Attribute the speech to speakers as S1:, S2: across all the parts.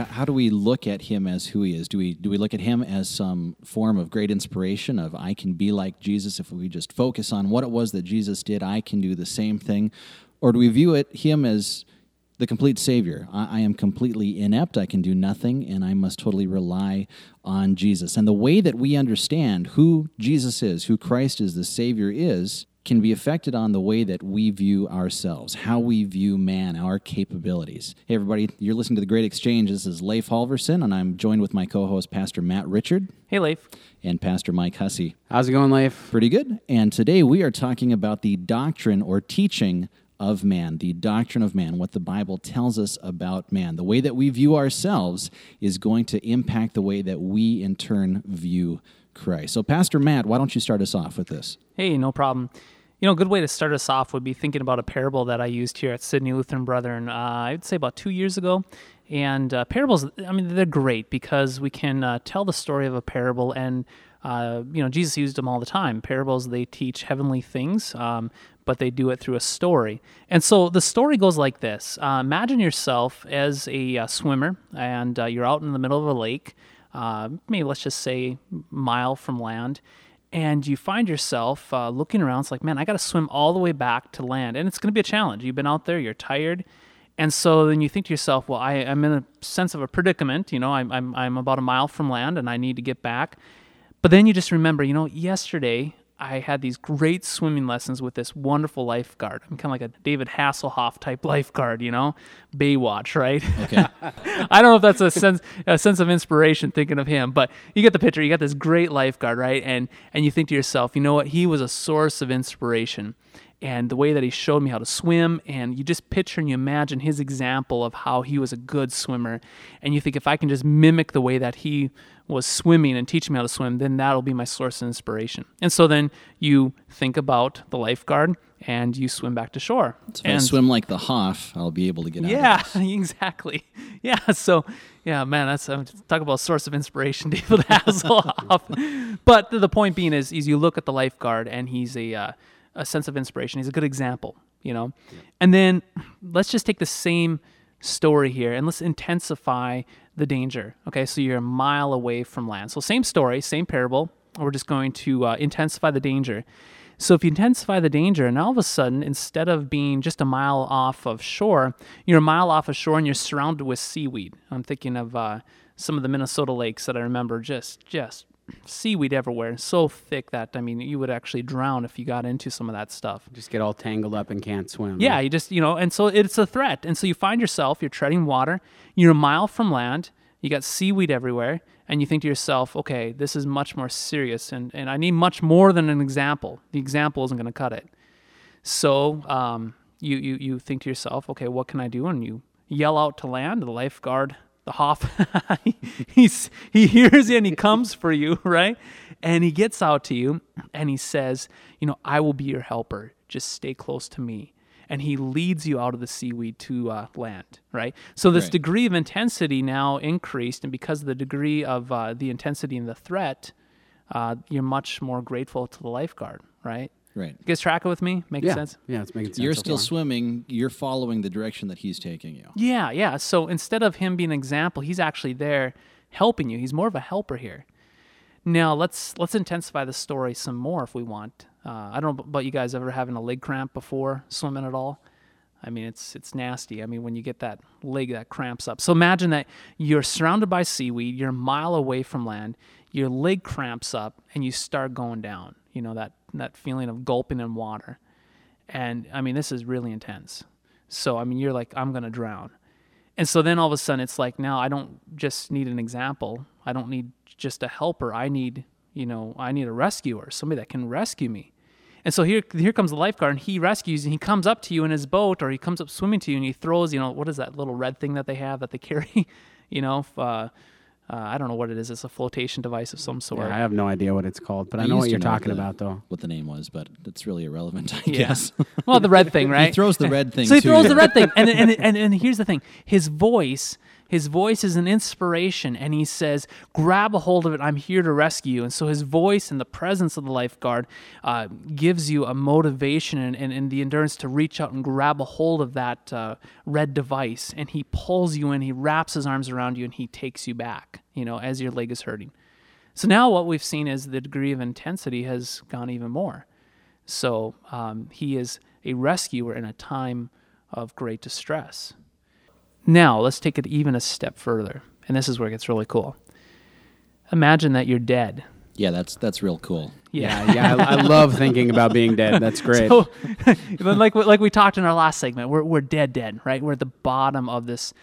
S1: how do we look at him as who he is? Do we look at him as some form of great inspiration of I can be like Jesus if we just focus on what it was that Jesus did, I can do the same thing? Or do we view him as the complete Savior? I am completely inept, I can do nothing, and I must totally rely on Jesus. And the way that we understand who Jesus is, who Christ is, the Savior is, can be affected on the way that we view ourselves, how we view man, our capabilities. Hey, everybody, you're listening to The Great Exchange. This is Leif Halverson, and I'm joined with my co-host, Pastor Matt Richard.
S2: Hey, Leif.
S1: And Pastor Mike Hussey.
S3: How's it going, Leif?
S1: Pretty good. And today we are talking about the doctrine or teaching of man, the doctrine of man, what the Bible tells us about man. The way that we view ourselves is going to impact the way that we, in turn, view Christ. So, Pastor Matt, why don't you start us off with this?
S2: Hey, no problem. A good way to start us off would be thinking about a parable that I used here at Sydney Lutheran Brethren, I'd say about 2 years ago. And parables, they're great because we can tell the story of a parable, and, Jesus used them all the time. Parables, they teach heavenly things, but they do it through a story. And so the story goes like this. Imagine yourself as a swimmer, and you're out in the middle of a lake, maybe let's just say a mile from land, and you find yourself looking around. It's like, man, I got to swim all the way back to land, and it's going to be a challenge. You've been out there, you're tired, and so then you think to yourself, well, I'm in a sense of a predicament. I'm about a mile from land, and I need to get back. But then you just remember, yesterday I had these great swimming lessons with this wonderful lifeguard. I'm kind of like a David Hasselhoff type lifeguard, Baywatch, right?
S1: Okay.
S2: I don't know if that's a sense of inspiration thinking of him, but you get the picture. You got this great lifeguard, right? And you think to yourself, you know what? He was a source of inspiration. And the way that he showed me how to swim, and you just picture and you imagine his example of how he was a good swimmer. And you think, if I can just mimic the way that he was swimming and teaching me how to swim, then that'll be my source of inspiration. And so then you think about the lifeguard and you swim back to shore.
S1: So if I swim like the Hoff, I'll be able to get out of this.
S2: Exactly. Yeah, so, man, that's talk about source of inspiration, David Hasselhoff. But the point being is you look at the lifeguard, and he's a sense of inspiration. He's a good example, And then let's just take the same story here, and let's intensify the danger. Okay, so you're a mile away from land. So same story, same parable. We're just going to intensify the danger. So if you intensify the danger, and all of a sudden, instead of being just a mile off of shore, you're a mile off of shore and you're surrounded with seaweed. I'm thinking of some of the Minnesota lakes that I remember, just seaweed everywhere, so thick that, you would actually drown if you got into some of that stuff.
S3: Just get all tangled up and can't swim.
S2: Yeah, you just, and so it's a threat. And so you find yourself, you're treading water, you're a mile from land, you got seaweed everywhere, and you think to yourself, okay, this is much more serious, and I need much more than an example. The example isn't going to cut it. So you think to yourself, okay, what can I do? And you yell out to land, the lifeguard, the Hoff, he hears you and he comes for you, right? And he gets out to you and he says, I will be your helper. Just stay close to me. And he leads you out of the seaweed to land, right? So this degree of intensity now increased, and because of the degree of the intensity and the threat, you're much more grateful to the lifeguard, right?
S1: Right.
S2: You guys tracking with me? Making sense?
S3: Yeah, it's making sense.
S1: You're still swimming. You're following the direction that he's taking you.
S2: Yeah. So instead of him being an example, he's actually there helping you. He's more of a helper here. Now, let's intensify the story some more if we want. I don't know about you guys ever having a leg cramp before swimming at all. It's nasty. When you get that leg that cramps up. So imagine that you're surrounded by seaweed. You're a mile away from land. Your leg cramps up, and you start going down. That feeling of gulping in water. And, this is really intense. So, you're like, I'm going to drown. And so then all of a sudden it's like, now I don't just need an example. I don't need just a helper. I need a rescuer, somebody that can rescue me. And so here comes the lifeguard, and he rescues, and he comes up to you in his boat, or he comes up swimming to you, and he throws, what is that little red thing that they have that they carry? I don't know what it is. It's a flotation device of some sort.
S3: Yeah, I have no idea what it's called, but I know what you're talking about, though.
S1: What the name was, but it's really irrelevant, I guess.
S2: Well, the red thing, right?
S1: He throws the red thing.
S2: So he throws the red thing, and here's the thing: his voice His voice is an inspiration, and he says, grab a hold of it, I'm here to rescue you. And so his voice and the presence of the lifeguard gives you a motivation and the endurance to reach out and grab a hold of that red device, and he pulls you in, he wraps his arms around you, and he takes you back, as your leg is hurting. So now what we've seen is the degree of intensity has gone even more. So he is a rescuer in a time of great distress. Now, let's take it even a step further, and this is where it gets really cool. Imagine that you're dead.
S1: Yeah, that's real cool.
S3: Yeah. I love thinking about being dead. That's great.
S2: So, like we talked in our last segment, we're dead, right? We're at the bottom of this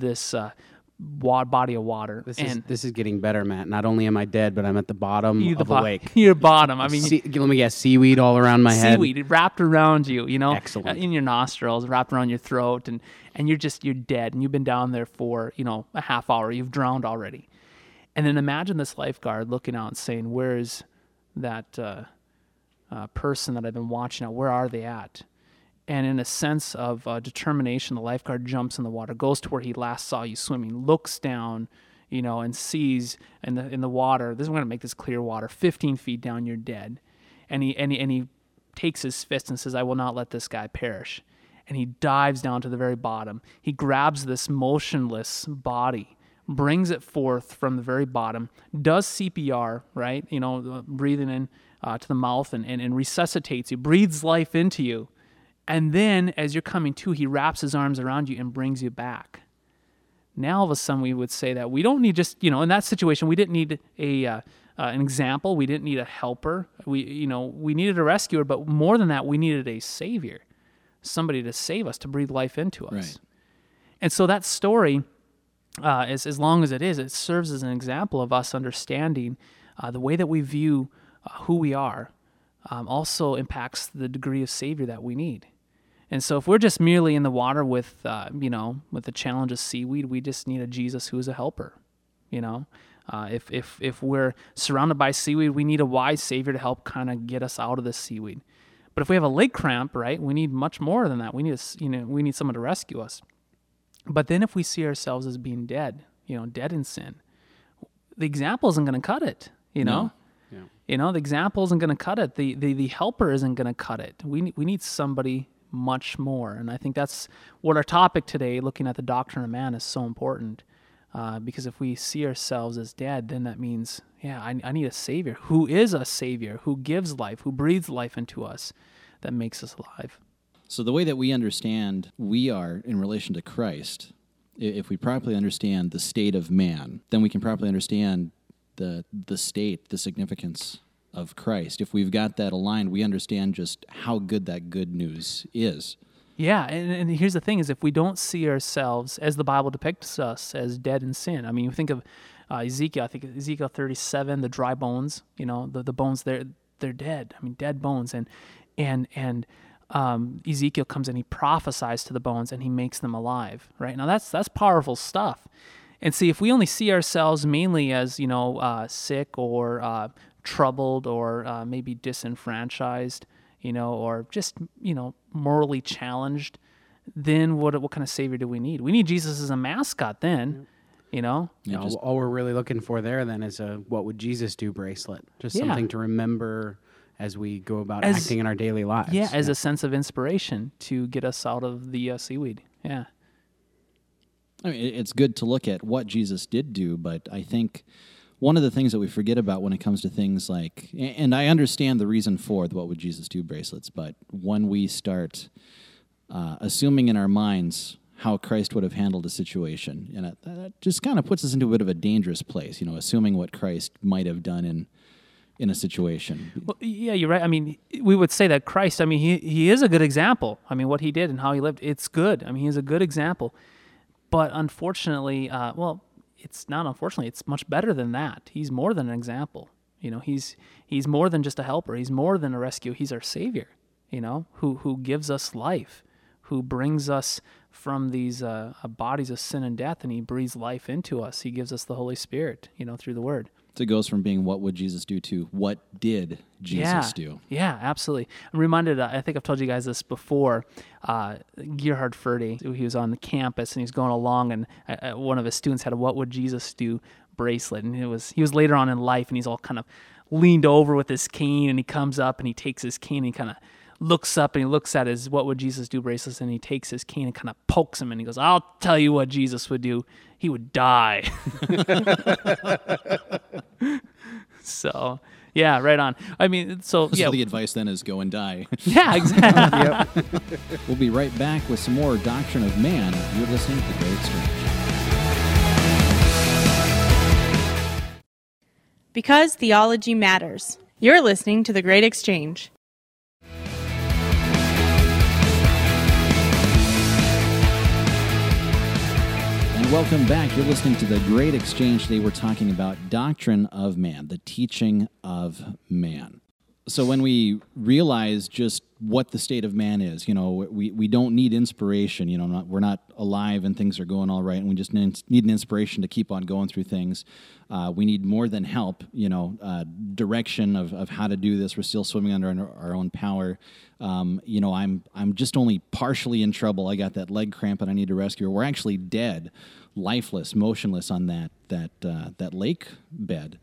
S2: body of water.
S3: This is getting better, Matt. Not only am I dead, but I'm at the bottom of a lake.
S2: You're bottom. I mean,
S3: let me guess, seaweed all around my head.
S2: Seaweed wrapped around you,
S3: Excellent.
S2: In your nostrils, wrapped around your throat, and you're dead, and you've been down there for a half hour. You've drowned already, and then imagine this lifeguard looking out and saying, "Where's that person that I've been watching out? Where are they at?" And in a sense of determination, the lifeguard jumps in the water, goes to where he last saw you swimming, looks down, and sees in the water. We're going to make this clear water. 15 feet down, you're dead. And he takes his fist and says, "I will not let this guy perish." And he dives down to the very bottom. He grabs this motionless body, brings it forth from the very bottom, does CPR, right? Breathing in to the mouth and resuscitates you, breathes life into you. And then, as you're coming to, he wraps his arms around you and brings you back. Now, all of a sudden, we would say that we don't need just, in that situation, we didn't need an example. We didn't need a helper. We needed a rescuer, but more than that, we needed a savior, somebody to save us, to breathe life into us.
S1: Right.
S2: And so that story, as long as it is, it serves as an example of us understanding the way that we view who we are also impacts the degree of savior that we need. And so if we're just merely in the water with the challenge of seaweed, we just need a Jesus who is a helper. If we're surrounded by seaweed, we need a wise savior to help kind of get us out of this seaweed. But if we have a leg cramp, right, we need much more than that. We need someone to rescue us. But then if we see ourselves as being dead, dead in sin, the example isn't going to cut it,
S1: No.
S2: The example isn't going to cut it. The helper isn't going to cut it. We need somebody much more. And I think that's what our topic today, looking at the doctrine of man, is so important. Because if we see ourselves as dead, then that means, I need a savior who is a savior, who gives life, who breathes life into us, that makes us alive.
S1: So the way that we understand we are in relation to Christ, if we properly understand the state of man, then we can properly understand the state, the significance of Christ. If we've got that aligned, we understand just how good that good news is.
S2: Yeah, and here's the thing, is if we don't see ourselves, as the Bible depicts us, as dead in sin. I mean, you think of Ezekiel, I think Ezekiel 37, the dry bones, the bones, they're dead. I mean, dead bones. And Ezekiel comes and he prophesies to the bones and he makes them alive, right? Now, that's powerful stuff. And see, if we only see ourselves mainly as, sick or troubled or maybe disenfranchised, or just, morally challenged, then what kind of savior do we need? We need Jesus as a mascot then,
S3: all we're really looking for there then is a "what would Jesus do" bracelet. Just something to remember as we go about acting in our daily lives.
S2: Yeah, as a sense of inspiration to get us out of the seaweed. Yeah.
S1: I mean, it's good to look at what Jesus did do, but I think one of the things that we forget about when it comes to things like, and I understand the reason for the "what would Jesus do" bracelets, but when we start assuming in our minds how Christ would have handled a situation, and that just kind of puts us into a bit of a dangerous place, assuming what Christ might have done in a situation.
S2: Well, yeah, you're right. I mean, we would say that Christ, I mean, he is a good example. I mean, what he did and how he lived, it's good. I mean, he's a good example. But unfortunately, it's not unfortunately, it's much better than that. He's more than an example. He's more than just a helper. He's more than a rescue. He's our savior, who gives us life, who brings us from these bodies of sin and death, and he breathes life into us. He gives us the Holy Spirit, through the Word.
S1: So it goes from being what would Jesus do to what did Jesus do?
S2: Yeah, absolutely. I'm reminded, I think I've told you guys this before, Gerhard Ferde, he was on the campus and he's going along, and one of his students had a "What Would Jesus Do" bracelet, and he was later on in life, and he's all kind of leaned over with his cane, and he comes up and he takes his cane and he kind of looks up and he looks at his "What Would Jesus Do" bracelet, and he takes his cane and kind of pokes him, and he goes, "I'll tell you what Jesus would do. He would die." So, yeah, right on. I mean, so
S1: the advice then is go and die.
S2: Yeah, exactly.
S1: We'll be right back with some more Doctrine of Man. You're listening to The Great Exchange.
S4: Because theology matters. You're listening to The Great Exchange.
S1: Welcome back. You're listening to The Great Exchange. Today we're talking about Doctrine of Man, the teaching of man. So when we realize just what the state of man is, we don't need inspiration. We're not alive and things are going all right, and we just need an inspiration to keep on going through things. We need more than help, direction of how to do this. We're still swimming under our own power. I'm just only partially in trouble. I got that leg cramp and I need to rescue her. We're actually dead, lifeless, motionless on that lake bed.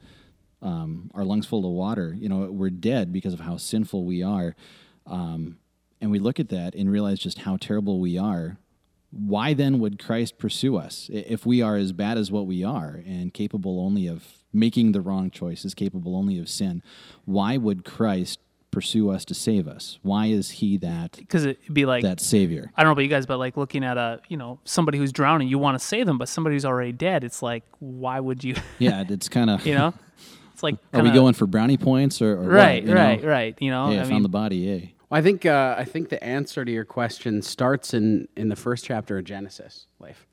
S1: Our lungs full of water. We're dead because of how sinful we are. And we look at that and realize just how terrible we are. Why then would Christ pursue us if we are as bad as what we are and capable only of making the wrong choices, capable only of sin? Why would Christ pursue us to save us? Why is he that?
S2: Because it'd be like
S1: that savior.
S2: I don't know about you guys, but like looking at somebody who's drowning, you want to save them, but somebody who's already dead, it's like, why would you?
S1: Yeah, it's kind of
S2: It's like,
S1: are we going for brownie points or
S2: right,
S1: what,
S2: right?
S1: Hey, I found the body. Hey.
S3: Well, I think the answer to your question starts in the first chapter of Genesis, Leif.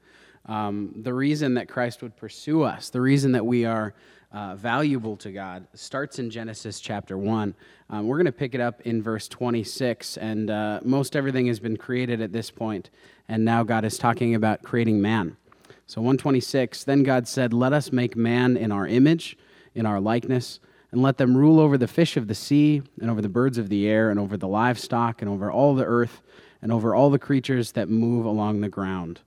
S3: The reason that Christ would pursue us, the reason that we are valuable to God, starts in Genesis chapter 1. We're going to pick it up in verse 26, and most everything has been created at this point, and now God is talking about creating man. So 126, then God said, "Let us make man in our image, in our likeness, and let them rule over the fish of the sea, and over the birds of the air, and over the livestock, and over all the earth, and over all the creatures that move along the ground."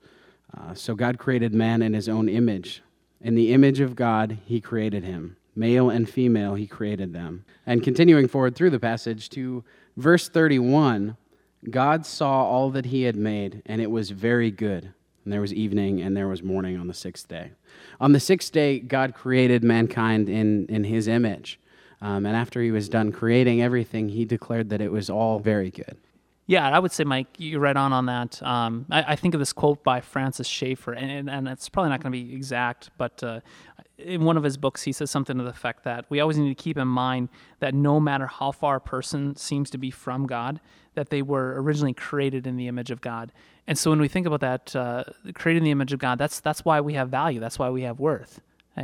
S3: So God created man in his own image. In the image of God, he created him. Male and female, he created them. And continuing forward through the passage to verse 31, God saw all that he had made, and it was very good. And there was evening, and there was morning on the sixth day. On the sixth day, God created mankind in his image. And after he was done creating everything, he declared that it was all very good.
S2: Yeah, I would say, Mike, you're right on that. I think of this quote by Francis Schaeffer, and it's probably not going to be exact, but in one of his books, he says something to the effect that we always need to keep in mind that no matter how far a person seems to be from God, that they were originally created in the image of God. And so when we think about that, created in the image of God, that's why we have value. That's why we have worth.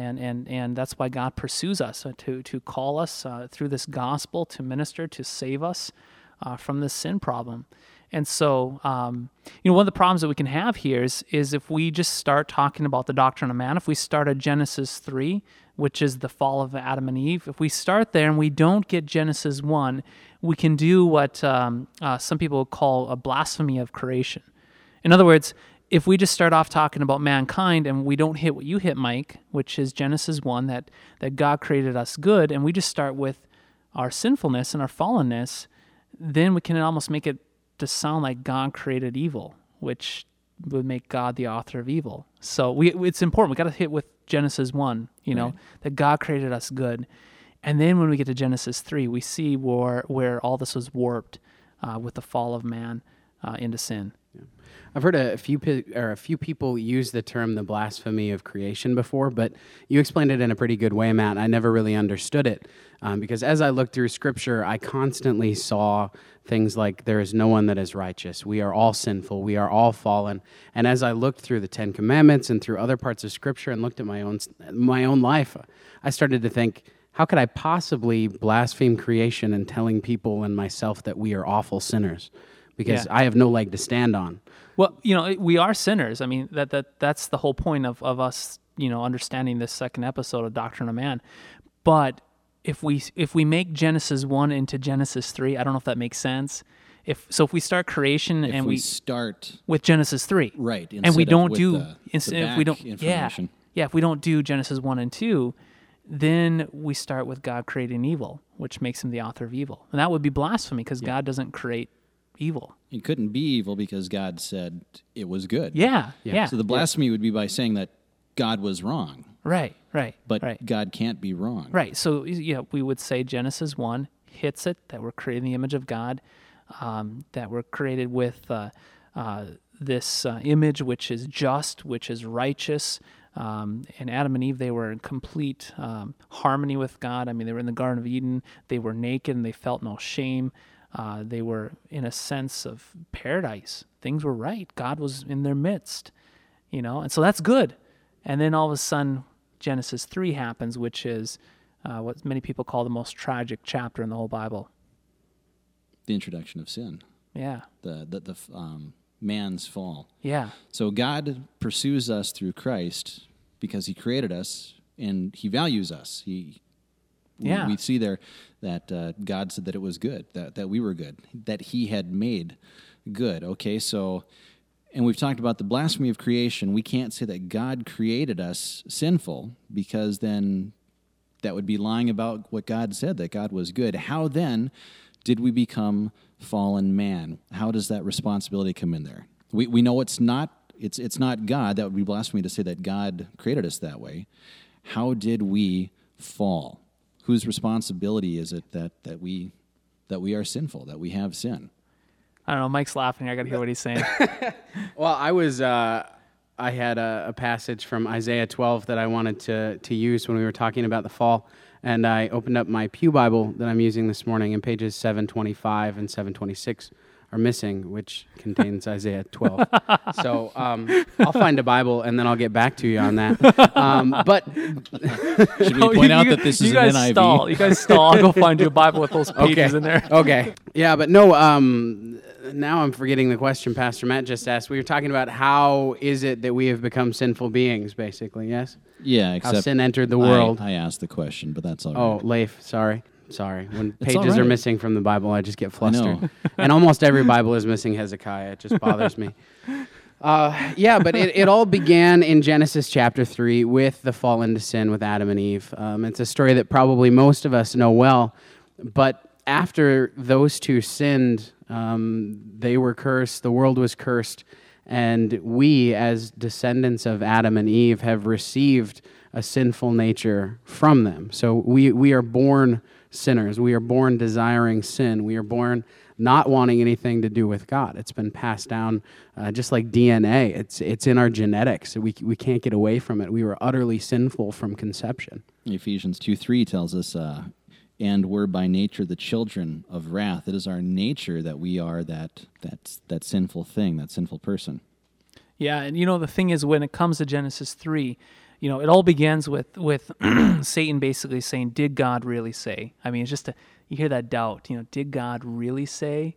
S2: And that's why God pursues us, to call us through this gospel, to minister, to save us from this sin problem. And so, one of the problems that we can have here is if we just start talking about the doctrine of man, if we start at Genesis 3, which is the fall of Adam and Eve, if we start there and we don't get Genesis 1, we can do what some people call a blasphemy of creation. In other words, if we just start off talking about mankind and we don't hit what you hit, Mike, which is Genesis 1, that God created us good, and we just start with our sinfulness and our fallenness, then we can almost make it to sound like God created evil, which would make God the author of evil. So it's important. We got to hit with Genesis 1, right, that God created us good. And then when we get to Genesis 3, we see where all this was warped with the fall of man into sin.
S3: Yeah. I've heard a few people use the term the blasphemy of creation before, but you explained it in a pretty good way, Matt. I never really understood it because as I looked through Scripture, I constantly saw things like there is no one that is righteous. We are all sinful. We are all fallen. And as I looked through the Ten Commandments and through other parts of Scripture and looked at my own life, I started to think, how could I possibly blaspheme creation and telling people and myself that we are awful sinners? because
S2: Yeah.
S3: I have no leg to stand on.
S2: Well, we are sinners. I mean, that's the whole point of us, understanding this second episode of Doctrine of Man. But if we make Genesis 1 into Genesis 3, I don't know if that makes sense. If we start creation
S1: If
S2: and
S1: we start
S2: with Genesis 3,
S1: right,
S2: and we
S1: instead of
S2: don't
S1: with
S2: do
S1: the
S2: if we
S1: back
S2: don't
S1: information.
S2: if we don't do Genesis 1 and 2, then we start with God creating evil, which makes him the author of evil. And that would be blasphemy because God doesn't create evil.
S1: It couldn't be evil because God said it was good.
S2: Yeah.
S1: So the blasphemy would be by saying that God was wrong,
S2: Right.
S1: but
S2: right.
S1: God can't be wrong.
S2: Right. So we would say Genesis 1 hits it, that we're created in the image of God, that we're created with this image which is just, which is righteous. And Adam and Eve, they were in complete harmony with God. I mean, they were in the Garden of Eden. They were naked and they felt no shame. They were in a sense of paradise. Things were right. God was in their midst, and so that's good. And then all of a sudden, Genesis 3 happens, which is what many people call the most tragic chapter in the whole Bible.
S1: The introduction of sin,
S2: Yeah.
S1: the man's fall.
S2: Yeah.
S1: So God pursues us through Christ because he created us and he values us. We see there that God said that it was good, that we were good, that he had made good. Okay, so, and we've talked about the blasphemy of creation. We can't say that God created us sinful because then that would be lying about what God said, that God was good. How then did we become fallen man? How does that responsibility come in there? We know it's not God. That would be blasphemy to say that God created us that way. How did we fall? Whose responsibility is it that we are sinful, that we have sin?
S2: I don't know. Mike's laughing. I got to hear what he's saying.
S3: Well, I had a passage from Isaiah 12 that I wanted to use when we were talking about the fall, and I opened up my Pew Bible that I'm using this morning, and pages 725 and 726 are missing, which contains Isaiah 12. So I'll find a Bible, and then I'll get back to you on that. But
S1: Should we point out that this is
S2: you guys
S1: an NIV?
S2: stall. You guys stall. I'll go find you a Bible with those pages in there.
S3: Okay. Yeah, but no, now I'm forgetting the question Pastor Matt just asked. We were talking about how is it that we have become sinful beings, basically, yes?
S1: Yeah, except
S3: how sin entered the world.
S1: I asked the question, but that's all right.
S3: Oh, Leif, sorry. When
S1: It's all
S3: pages are
S1: right.
S3: missing from the Bible, I just get
S1: I
S3: flustered.
S1: know.
S3: And almost every Bible is missing Hezekiah. It just bothers me. But it all began in Genesis chapter 3 with the fall into sin with Adam and Eve. It's a story that probably most of us know well. But after those two sinned, they were cursed, the world was cursed, and we, as descendants of Adam and Eve, have received a sinful nature from them. So we are born sinners. We are born desiring sin. We are born not wanting anything to do with God. It's been passed down just like DNA. It's in our genetics. We can't get away from it. We were utterly sinful from conception.
S1: Ephesians 2:3 tells us, and we're by nature the children of wrath. It is our nature that we are that sinful thing, that sinful person.
S2: Yeah, and the thing is, when it comes to Genesis 3, it all begins with Satan basically saying, "Did God really say?" I mean, it's just you hear that doubt. Did God really say?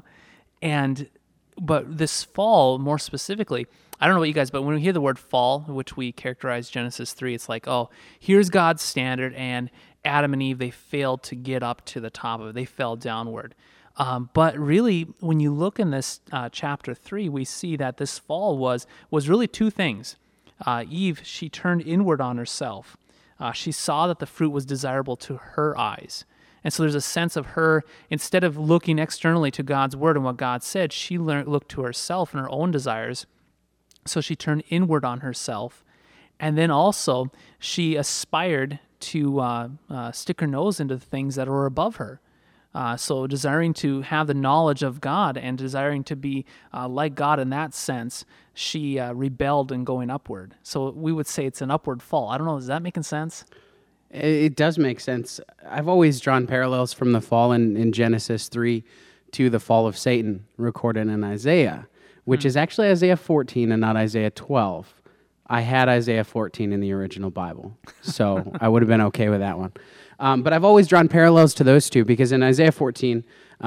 S2: But this fall, more specifically, I don't know about you guys, but when we hear the word fall, which we characterize Genesis 3, it's like, oh, here's God's standard, and Adam and Eve, they failed to get up to the top of it. They fell downward. But really, when you look in this chapter 3, we see that this fall was really two things. Eve, she turned inward on herself. She saw that the fruit was desirable to her eyes. And so there's a sense of her, instead of looking externally to God's word and what God said, she looked to herself and her own desires. So she turned inward on herself. And then also, she aspired to stick her nose into the things that are above her. So desiring to have the knowledge of God and desiring to be like God in that sense, she rebelled in going upward. So we would say it's an upward fall. I don't know, is that making sense?
S3: It does make sense. I've always drawn parallels from the fall in Genesis 3 to the fall of Satan recorded in Isaiah, which is actually Isaiah 14 and not Isaiah 12. I had Isaiah 14 in the original Bible, so I would have been okay with that one. But I've always drawn parallels to those two because in Isaiah 14,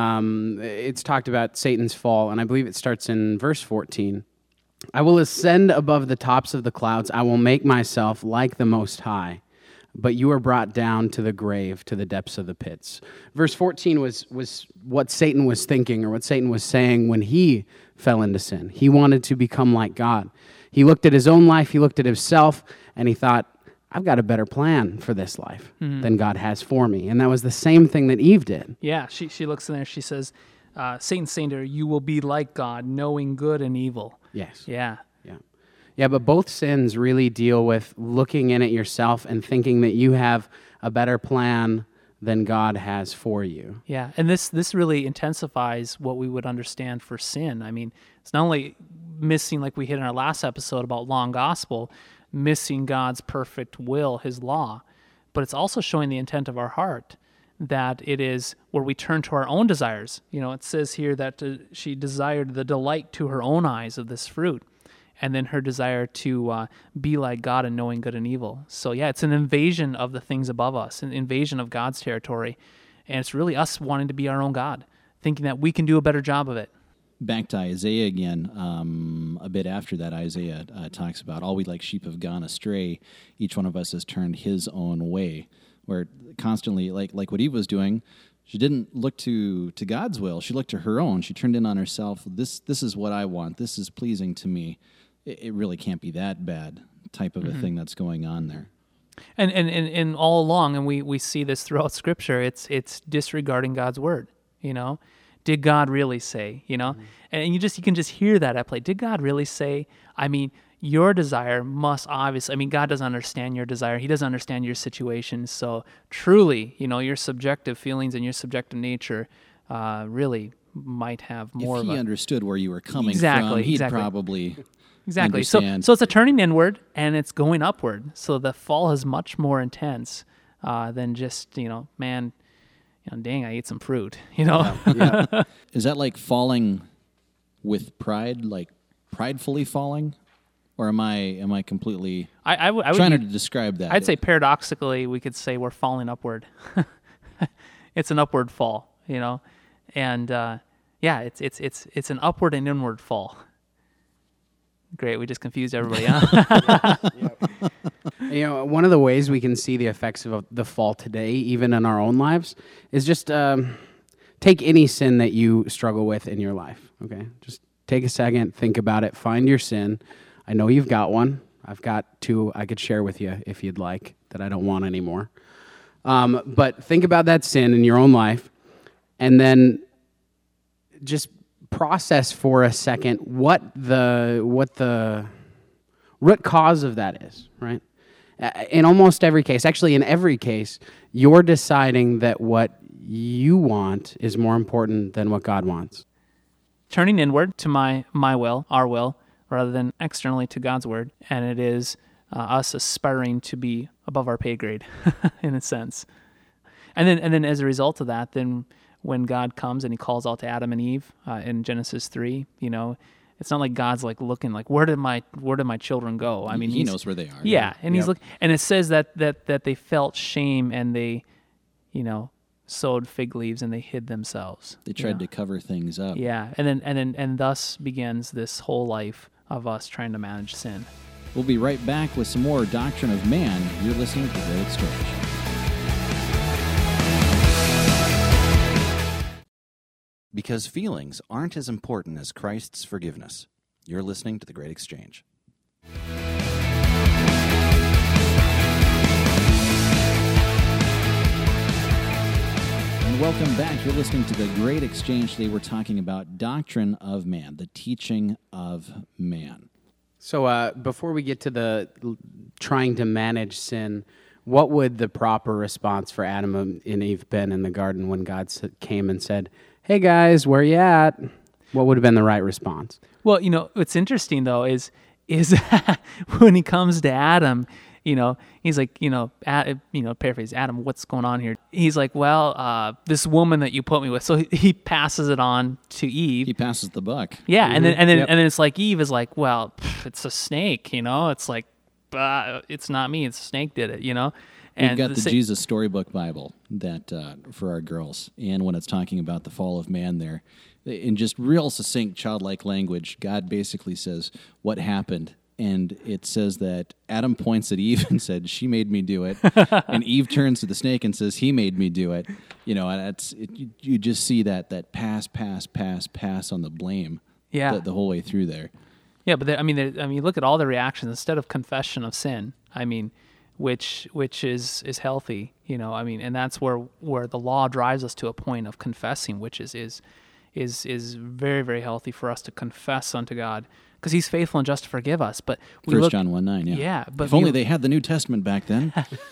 S3: it's talked about Satan's fall, and I believe it starts in verse 14. I will ascend above the tops of the clouds. I will make myself like the Most High, but you are brought down to the grave, to the depths of the pits. Verse 14 was what Satan was thinking or what Satan was saying when he fell into sin. He wanted to become like God. He looked at his own life, he looked at himself, and he thought, I've got a better plan for this life than God has for me. And that was the same thing that Eve did.
S2: Yeah, she looks in there, she says, Satan's saying to her, you will be like God, knowing good and evil.
S3: Yes.
S2: Yeah.
S3: Yeah, but both sins really deal with looking in at yourself and thinking that you have a better plan than God has for you.
S2: Yeah, and this really intensifies what we would understand for sin. I mean, it's not only missing, like we hit in our last episode about law and gospel, missing God's perfect will, his law, but it's also showing the intent of our heart, that it is where we turn to our own desires. You know, it says here that she desired the delight to her own eyes of this fruit, and then her desire to be like God in knowing good and evil. So yeah, it's an invasion of the things above us, an invasion of God's territory, and it's really us wanting to be our own God, thinking that we can do a better job of it.
S1: Back to Isaiah again, a bit after that, Isaiah talks about all we like sheep have gone astray. Each one of us has turned his own way, where constantly, like what Eve was doing, she didn't look to God's will. She looked to her own. She turned in on herself. This is what I want. This is pleasing to me. It really can't be that bad type of a thing that's going on there.
S2: And all along, and we see this throughout Scripture, it's disregarding God's word, you know? Did God really say, you know? And you can just hear that at play. Did God really say? I mean, your desire must obviously, I mean, God doesn't understand your desire. He doesn't understand your situation. So truly, you know, your subjective feelings and your subjective nature really might have more
S1: if
S2: of
S1: he
S2: a...
S1: understood where you were coming from, he'd probably understand.
S2: So it's a turning inward and it's going upward. So the fall is much more intense than just, you know, man, you know, dang, I ate some fruit, you know?
S3: Yeah.
S1: Is that like falling with pride, like pridefully falling? Or am I completely
S2: I would
S1: trying to describe that?
S2: I'd say paradoxically, we could say we're falling upward. It's an upward fall, you know? And yeah, it's an upward and inward fall. Great, we just confused everybody, huh?
S3: You know, one of the ways we can see the effects of the fall today, even in our own lives, is just take any sin that you struggle with in your life, okay? Just take a second, think about it, find your sin. I know you've got one. I've got two I could share with you if you'd like that I don't want anymore. But think about that sin in your own life, and then just process for a second what the root cause of that is, right? In almost every case, actually in every case, you're deciding that what you want is more important than what God wants.
S2: Turning inward to my will, our will, rather than externally to God's word, and it is us aspiring to be above our pay grade, in a sense. And then as a result of that, then when God comes and he calls out to Adam and Eve in Genesis 3, you know, it's not like God's like looking like, where did my children go? I mean,
S1: he knows where they are.
S2: Yeah, and he's looking, and it says that they felt shame and they, you know, sewed fig leaves and they hid themselves.
S1: They tried to cover things up.
S2: Yeah, and thus begins this whole life of us trying to manage sin.
S1: We'll be right back with some more Doctrine of Man. You're listening to The Great Exchange. Because feelings aren't as important as Christ's forgiveness. You're listening to The Great Exchange. And welcome back. You're listening to The Great Exchange. Today we're talking about Doctrine of Man, the teaching of man.
S3: So before we get to the trying to manage sin, what would the proper response for Adam and Eve been in the garden when God came and said, "Hey guys, where you at?" What would have been the right response?
S2: Well, you know, what's interesting though is when he comes to Adam, you know, he's like, paraphrase, Adam, what's going on here? He's like, well, this woman that you put me with. So he passes it on to Eve.
S1: He passes the buck.
S2: Yeah, and then it's like Eve is like, well, it's a snake, you know. It's like, it's not me. It's the snake did it, you know?
S1: We've got the Jesus Storybook Bible that for our girls. And when it's talking about the fall of man there, in just real succinct, childlike language, God basically says what happened. And it says that Adam points at Eve and said, she made me do it. And Eve turns to the snake and says, he made me do it. You know, and you just see that pass on the blame the whole way through there.
S2: Yeah, but you look at all the reactions instead of confession of sin. I mean, which is healthy, you know. I mean, and that's where the law drives us to a point of confessing, which is very, very healthy for us to confess unto God, because He's faithful and just to forgive us. But
S1: 1 John 1:9, yeah.
S2: Yeah, but
S1: if only they had the New Testament back then.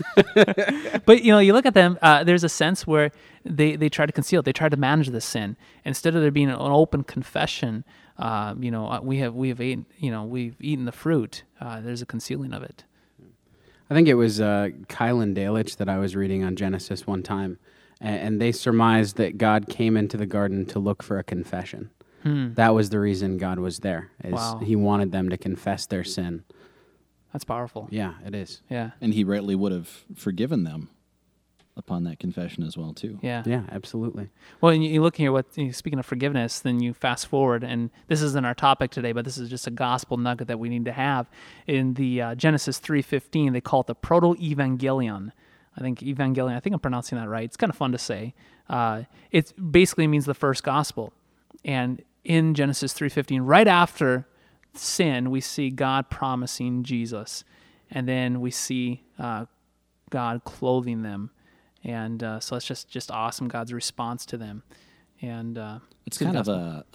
S2: But you know, you look at them. There's a sense where they try to conceal it. They try to manage the sin instead of there being an open confession. We've eaten the fruit. There's a concealing of it.
S3: I think it was Kyle and Dalich that I was reading on Genesis one time, and they surmised that God came into the garden to look for a confession. That was the reason God was there, is He wanted them to confess their sin.
S2: That's powerful.
S3: Yeah, it is.
S2: Yeah.
S1: And He rightly would have forgiven them upon that confession as well, too.
S2: Yeah.
S3: Yeah, absolutely.
S2: Well, and you look here, speaking of forgiveness, then you fast forward, and this isn't our topic today, but this is just a gospel nugget that we need to have. In the Genesis 3:15, they call it the proto-evangelion. I think I'm pronouncing that right. It's kind of fun to say. It basically means the first gospel. And in Genesis 3:15, right after sin, we see God promising Jesus. And then we see God clothing them. And so it's just awesome, God's response to them. And
S1: it's kind of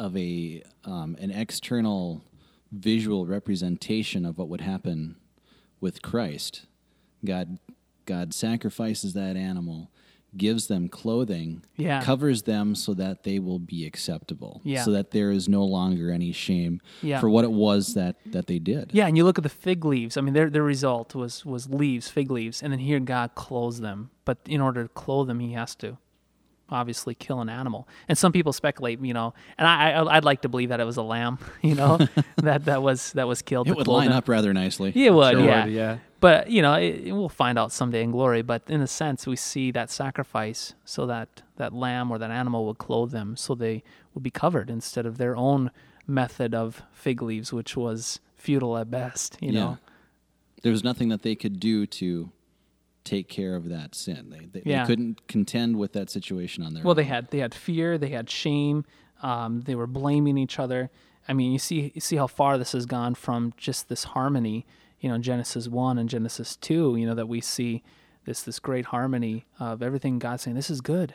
S1: an external visual representation of what would happen with Christ. God sacrifices that animal, gives them clothing, covers them so that they will be acceptable, so that there is no longer any shame for what it was that they did.
S2: Yeah, and you look at the fig leaves. I mean, their result was leaves, fig leaves, and then here God clothes them. But in order to clothe them, He has to obviously kill an animal. And some people speculate, you know, and I'd like to believe that it was a lamb, you know, that was killed.
S1: It would line up rather nicely.
S2: It would,
S3: Sure
S2: yeah.
S3: would, yeah.
S2: But, you know, we'll find out someday in glory. But in a sense, we see that sacrifice so that lamb or that animal would clothe them so they would be covered instead of their own method of fig leaves, which was futile at best, you know.
S1: There was nothing that they could do to take care of that sin. They couldn't contend with that situation on their own.
S2: Well, they had fear, they had shame, they were blaming each other. I mean, you see how far this has gone from just this harmony, you know, Genesis 1 and Genesis 2, you know, that we see this great harmony of everything God saying, this is good,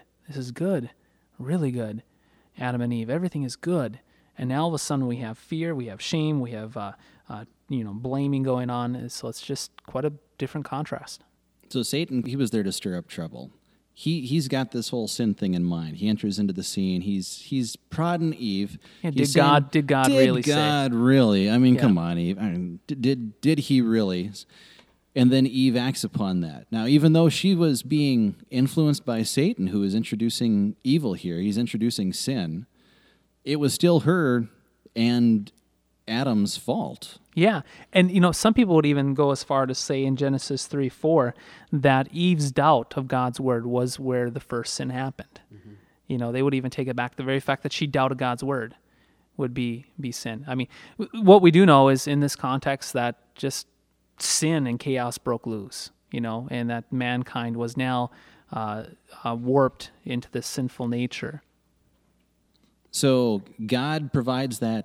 S2: really good. Adam and Eve, everything is good. And now all of a sudden we have fear, we have shame, we have blaming going on. So it's just quite a different contrast.
S1: So Satan, he was there to stir up trouble. He's got this whole sin thing in mind. He enters into the scene. He's prodding Eve.
S2: Yeah, did God really say?
S1: Did God really? I mean, come on, Eve. I mean, did He really? And then Eve acts upon that. Now, even though she was being influenced by Satan, who is introducing evil here, he's introducing sin, it was still her and Adam's fault.
S2: Yeah, and you know, some people would even go as far to say in Genesis 3:4 that Eve's doubt of God's word was where the first sin happened. Mm-hmm. You know, they would even take it back. The very fact that she doubted God's word would be sin. I mean, what we do know is in this context that just sin and chaos broke loose, you know, and that mankind was now warped into this sinful nature.
S1: So God provides that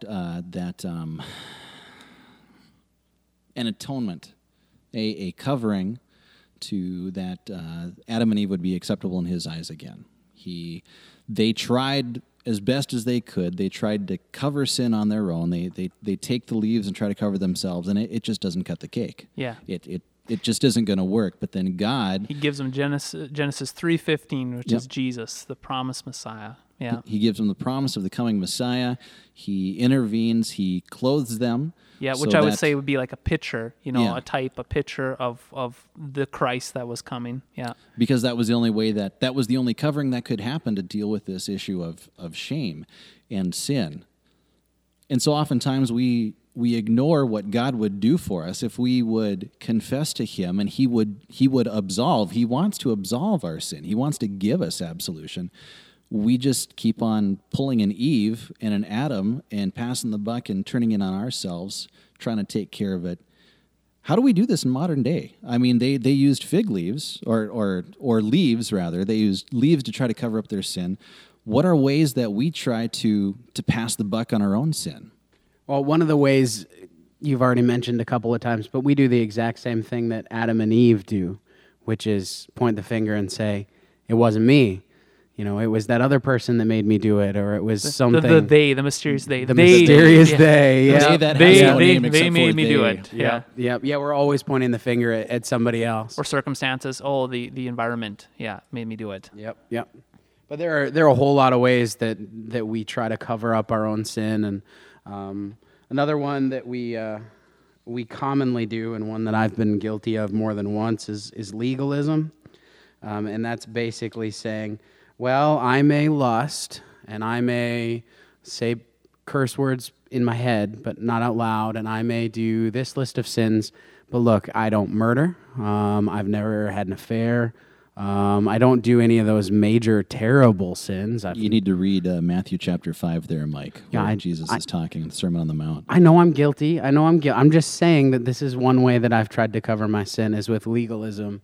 S1: an atonement, a covering to that Adam and Eve would be acceptable in His eyes again. They tried as best as they could. They tried to cover sin on their own. They take the leaves and try to cover themselves, and it just doesn't cut the cake.
S2: Yeah.
S1: It just isn't going to work. But then God,
S2: He gives them Genesis 3:15, which is Jesus, the promised Messiah. Yeah.
S1: He gives them the promise of the coming Messiah. He intervenes. He clothes them.
S2: Yeah, which I would say would be like a picture, you know, a picture of the Christ that was coming. Yeah.
S1: Because that was the only way that was the only covering that could happen to deal with this issue of shame and sin. And so oftentimes we ignore what God would do for us if we would confess to him, and he would absolve. He wants to absolve our sin. He wants to give us absolution. We just keep on pulling an Eve and an Adam and passing the buck and turning it on ourselves, trying to take care of it. How do we do this in modern day? I mean, they used fig leaves, or leaves rather. They used leaves to try to cover up their sin. What are ways that we try to pass the buck on our own sin?
S3: Well, one of the ways you've already mentioned a couple of times, but we do the exact same thing that Adam and Eve do, which is point the finger and say, it wasn't me. It was that other person that made me do it, or it was something.
S2: The mysterious they.
S3: The mysterious they.
S1: Yeah.
S3: Yeah.
S2: They made me do it. Yeah.
S3: Yeah. We're always pointing the finger at somebody else.
S2: Or circumstances. Oh, the environment. Yeah, made me do it.
S3: Yep. But there are a whole lot of ways that we try to cover up our own sin, and another one that we commonly do, and one that I've been guilty of more than once, is legalism, and that's basically saying, well, I may lust and I may say curse words in my head, but not out loud, and I may do this list of sins, but look, I don't murder. I've never had an affair. I don't do any of those major terrible sins.
S1: You need to read Matthew chapter 5 there, Mike, where
S3: Yeah,
S1: Jesus is talking in the Sermon on the Mount.
S3: I know I'm guilty. I'm just saying that this is one way that I've tried to cover my sin, is with legalism,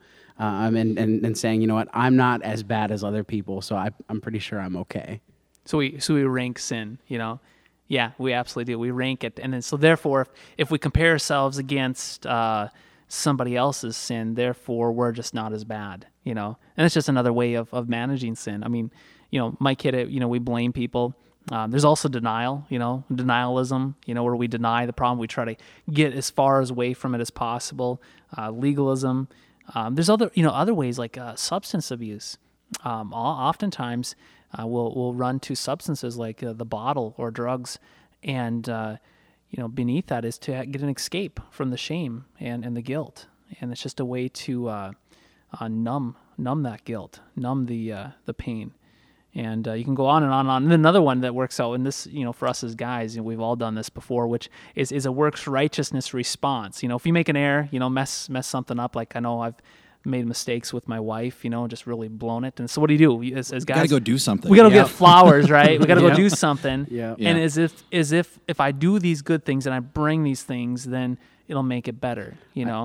S3: and saying, you know what, I'm not as bad as other people, so I'm pretty sure I'm okay.
S2: So we rank sin, Yeah, we absolutely do. We rank it, and then so therefore, if we compare ourselves against somebody else's sin, therefore we're just not as bad, And it's just another way of managing sin. I mean, Mike hit it. We blame people. There's also denial, denialism, where we deny the problem. We try to get as far away from it as possible. Legalism. There's other ways like substance abuse. Oftentimes, we'll run to substances like the bottle or drugs, and beneath that is to get an escape from the shame and the guilt, and it's just a way to numb that guilt, numb the pain. And you can go on and on and on. And another one that works out, and this, for us as guys, we've all done this before, which is a works righteousness response. If you make an error, mess something up, like I know I've made mistakes with my wife, just really blown it. And so what do? As guys?
S1: We got to go do something.
S2: We got to get flowers, right? We got to go do something.
S3: Yeah.
S2: And as if I do these good things and I bring these things, then it'll make it better,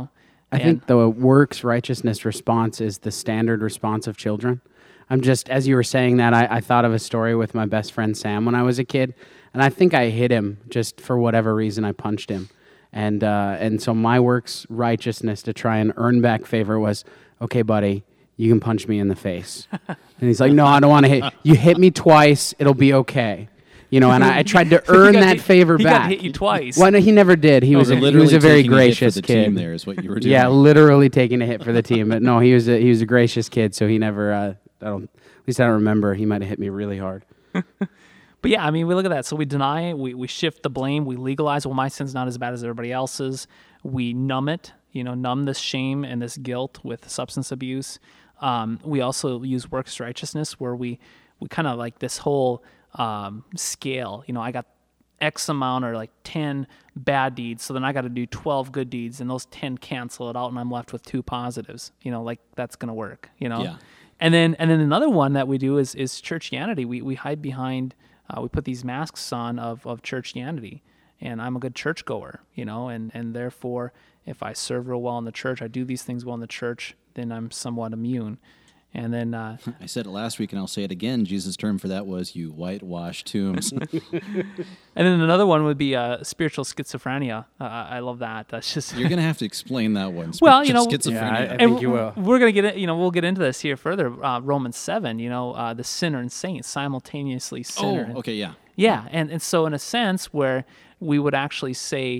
S3: I think the works righteousness response is the standard response of children. I'm just, as you were saying that, I thought of a story with my best friend Sam when I was a kid, and I think I hit him just for whatever reason. I punched him, and so my works righteousness to try and earn back favor was, okay, buddy, you can punch me in the face. And he's like, no, I don't want to hit you. Hit me twice, it'll be okay. And I tried to earn that favor
S2: he
S3: back.
S2: He got hit you twice.
S3: Well, no, he never did. He was a very gracious
S1: the
S3: kid.
S1: Team there is what you were doing.
S3: Yeah, literally taking a hit for the team. But no, he was a gracious kid, so he never. At least I don't remember. He might have hit me really hard.
S2: But yeah, I mean, we look at that. So we deny it. We shift the blame. We legalize. Well, my sin's not as bad as everybody else's. We numb it. Numb this shame and this guilt with substance abuse. We also use works righteousness, where we kind of like this whole scale. I got X amount or like 10 bad deeds, so then I got to do 12 good deeds, and those 10 cancel it out, and I'm left with 2 positives. Like that's gonna work.
S1: Yeah.
S2: And then another one that we do is churchianity. We hide behind. We put these masks on of churchianity, and I'm a good churchgoer, and therefore, if I serve real well in the church, I do these things well in the church, then I'm somewhat immune. And then
S1: I said it last week, and I'll say it again. Jesus' term for that was "you whitewashed tombs."
S2: And then another one would be spiritual schizophrenia. I love that. That's just
S1: You're going to have to explain that one.
S2: Well,
S1: schizophrenia.
S3: Yeah, I think you will.
S2: We're gonna get it. We'll get into this here further. Romans 7. The sinner and saint simultaneously sinner.
S1: Oh, okay, yeah.
S2: Yeah, and so in a sense where we would actually say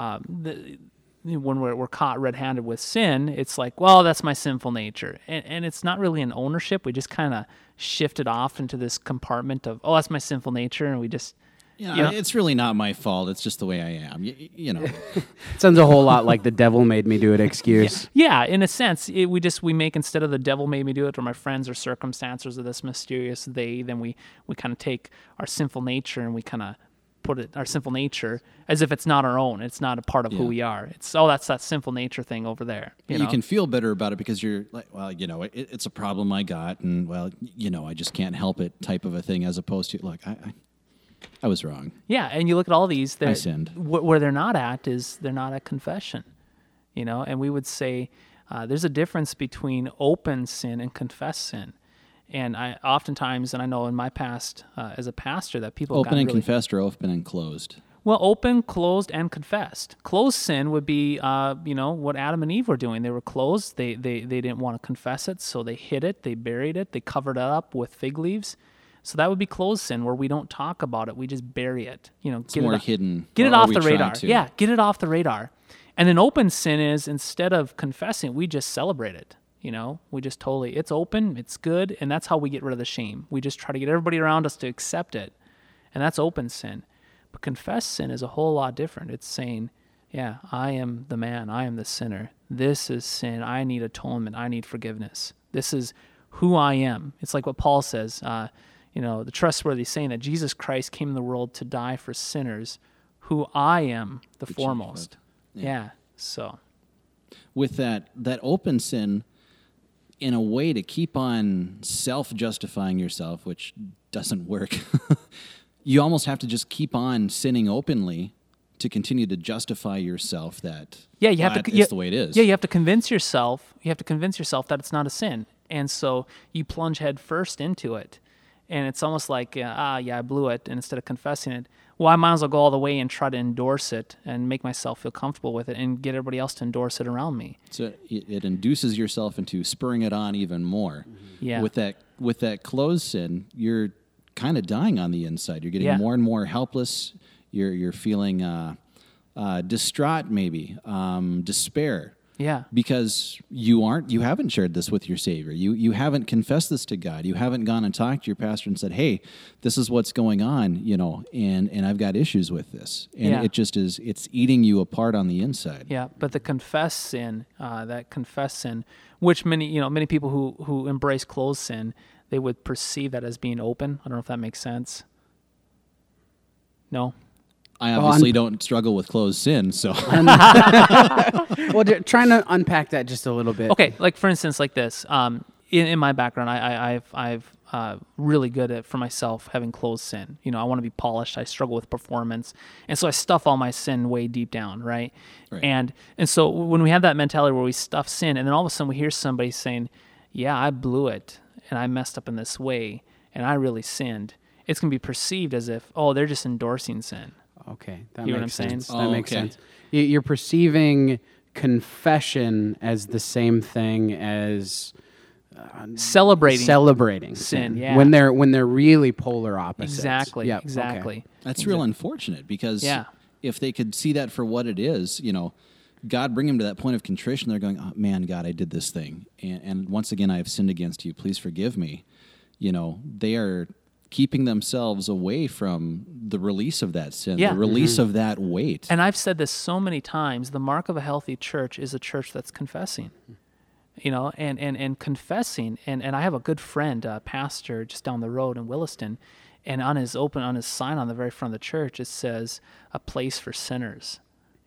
S2: when we're caught red-handed with sin, it's like, well, that's my sinful nature. And it's not really an ownership. We just kind of shift it off into this compartment of, oh, that's my sinful nature, and we just...
S1: Yeah, it's really not my fault. It's just the way I am.
S3: It sounds a whole lot like the devil made me do it excuse.
S2: Yeah, in a sense, we make, instead of the devil made me do it, or my friends or circumstances or this mysterious they, then we kind of take our sinful nature and we kind of put it, our sinful nature, as if it's not our own. It's not a part of who
S1: Yeah.
S2: we are. It's, oh, that's that sinful nature thing over there. You know?
S1: can feel better about it because you're like, well, it's a problem I got, and well, I just can't help it type of a thing, as opposed to, look, I was wrong.
S2: Yeah, and you look at all these,
S1: I sinned.
S2: Where they're not at is they're not at confession, and we would say there's a difference between open sin and confessed sin. And I oftentimes, and I know in my past as a pastor, that people
S1: Open
S2: got
S1: and
S2: really,
S1: confessed or open and closed?
S2: well, open, closed, and confessed. Closed sin would be, what Adam and Eve were doing. They were closed. They didn't want to confess it, so they hid it, they buried it, they covered it up with fig leaves. So that would be closed sin, where we don't talk about it, we just bury it.
S1: It's more hidden.
S2: Get it
S1: or
S2: off
S1: we
S2: the
S1: try
S2: radar.
S1: to.
S2: Yeah, get it off the radar. And then open sin is, instead of confessing, we just celebrate it. We just totally, it's open, it's good, and that's how we get rid of the shame. We just try to get everybody around us to accept it, and that's open sin. But confessed sin is a whole lot different. It's saying, yeah, I am the man, I am the sinner. This is sin. I need atonement. I need forgiveness. This is who I am. It's like what Paul says, the trustworthy saying that Jesus Christ came in the world to die for sinners, who I am the foremost. Yeah. So
S1: With that open sin, in a way to keep on self-justifying yourself, which doesn't work, you almost have to just keep on sinning openly to continue to justify yourself that it's the way it is.
S2: Yeah, you have to convince yourself. You have to convince yourself that it's not a sin, and so you plunge head first into it, and it's almost like I blew it, and instead of confessing it, well, I might as well go all the way and try to endorse it and make myself feel comfortable with it and get everybody else to endorse it around me.
S1: So it induces yourself into spurring it on even more.
S2: Yeah.
S1: With that closed sin, you're kind of dying on the inside. You're getting more and more helpless. You're feeling distraught, maybe despair.
S2: Yeah.
S1: Because you haven't shared this with your Savior. You haven't confessed this to God. You haven't gone and talked to your pastor and said, hey, this is what's going on, and I've got issues with this. And it just is, it's eating you apart on the inside.
S2: Yeah, but the confessed sin, which many people who embrace closed sin, they would perceive that as being open. I don't know if that makes sense. No?
S1: I obviously don't struggle with closed sin, so.
S3: Well, trying to unpack that just a little bit.
S2: Okay, like for instance, like this. In my background, I've really good at, for myself, having closed sin. I want to be polished. I struggle with performance, and so I stuff all my sin way deep down, right? And so when we have that mentality where we stuff sin, and then all of a sudden we hear somebody saying, "Yeah, I blew it, and I messed up in this way, and I really sinned," it's going to be perceived as if, oh, they're just endorsing sin.
S3: Okay, that
S2: You know
S3: makes
S2: what I'm
S3: sense.
S2: saying?
S3: That makes sense. You're perceiving confession as the same thing as
S2: Celebrating
S3: sin.
S2: yeah.
S3: When they're really polar opposites.
S2: Exactly.
S3: Yep,
S2: Exactly.
S3: okay.
S1: That's real unfortunate because if they could see that for what it is, God bring them to that point of contrition. They're going, oh, man, God, I did this thing. And once again, I have sinned against you. Please forgive me. They are keeping themselves away from the release of that sin, the release of that weight.
S2: And I've said this so many times, the mark of a healthy church is a church that's confessing. And confessing, and I have a good friend, pastor just down the road in Williston, and on his sign on the very front of the church, it says, a place for sinners,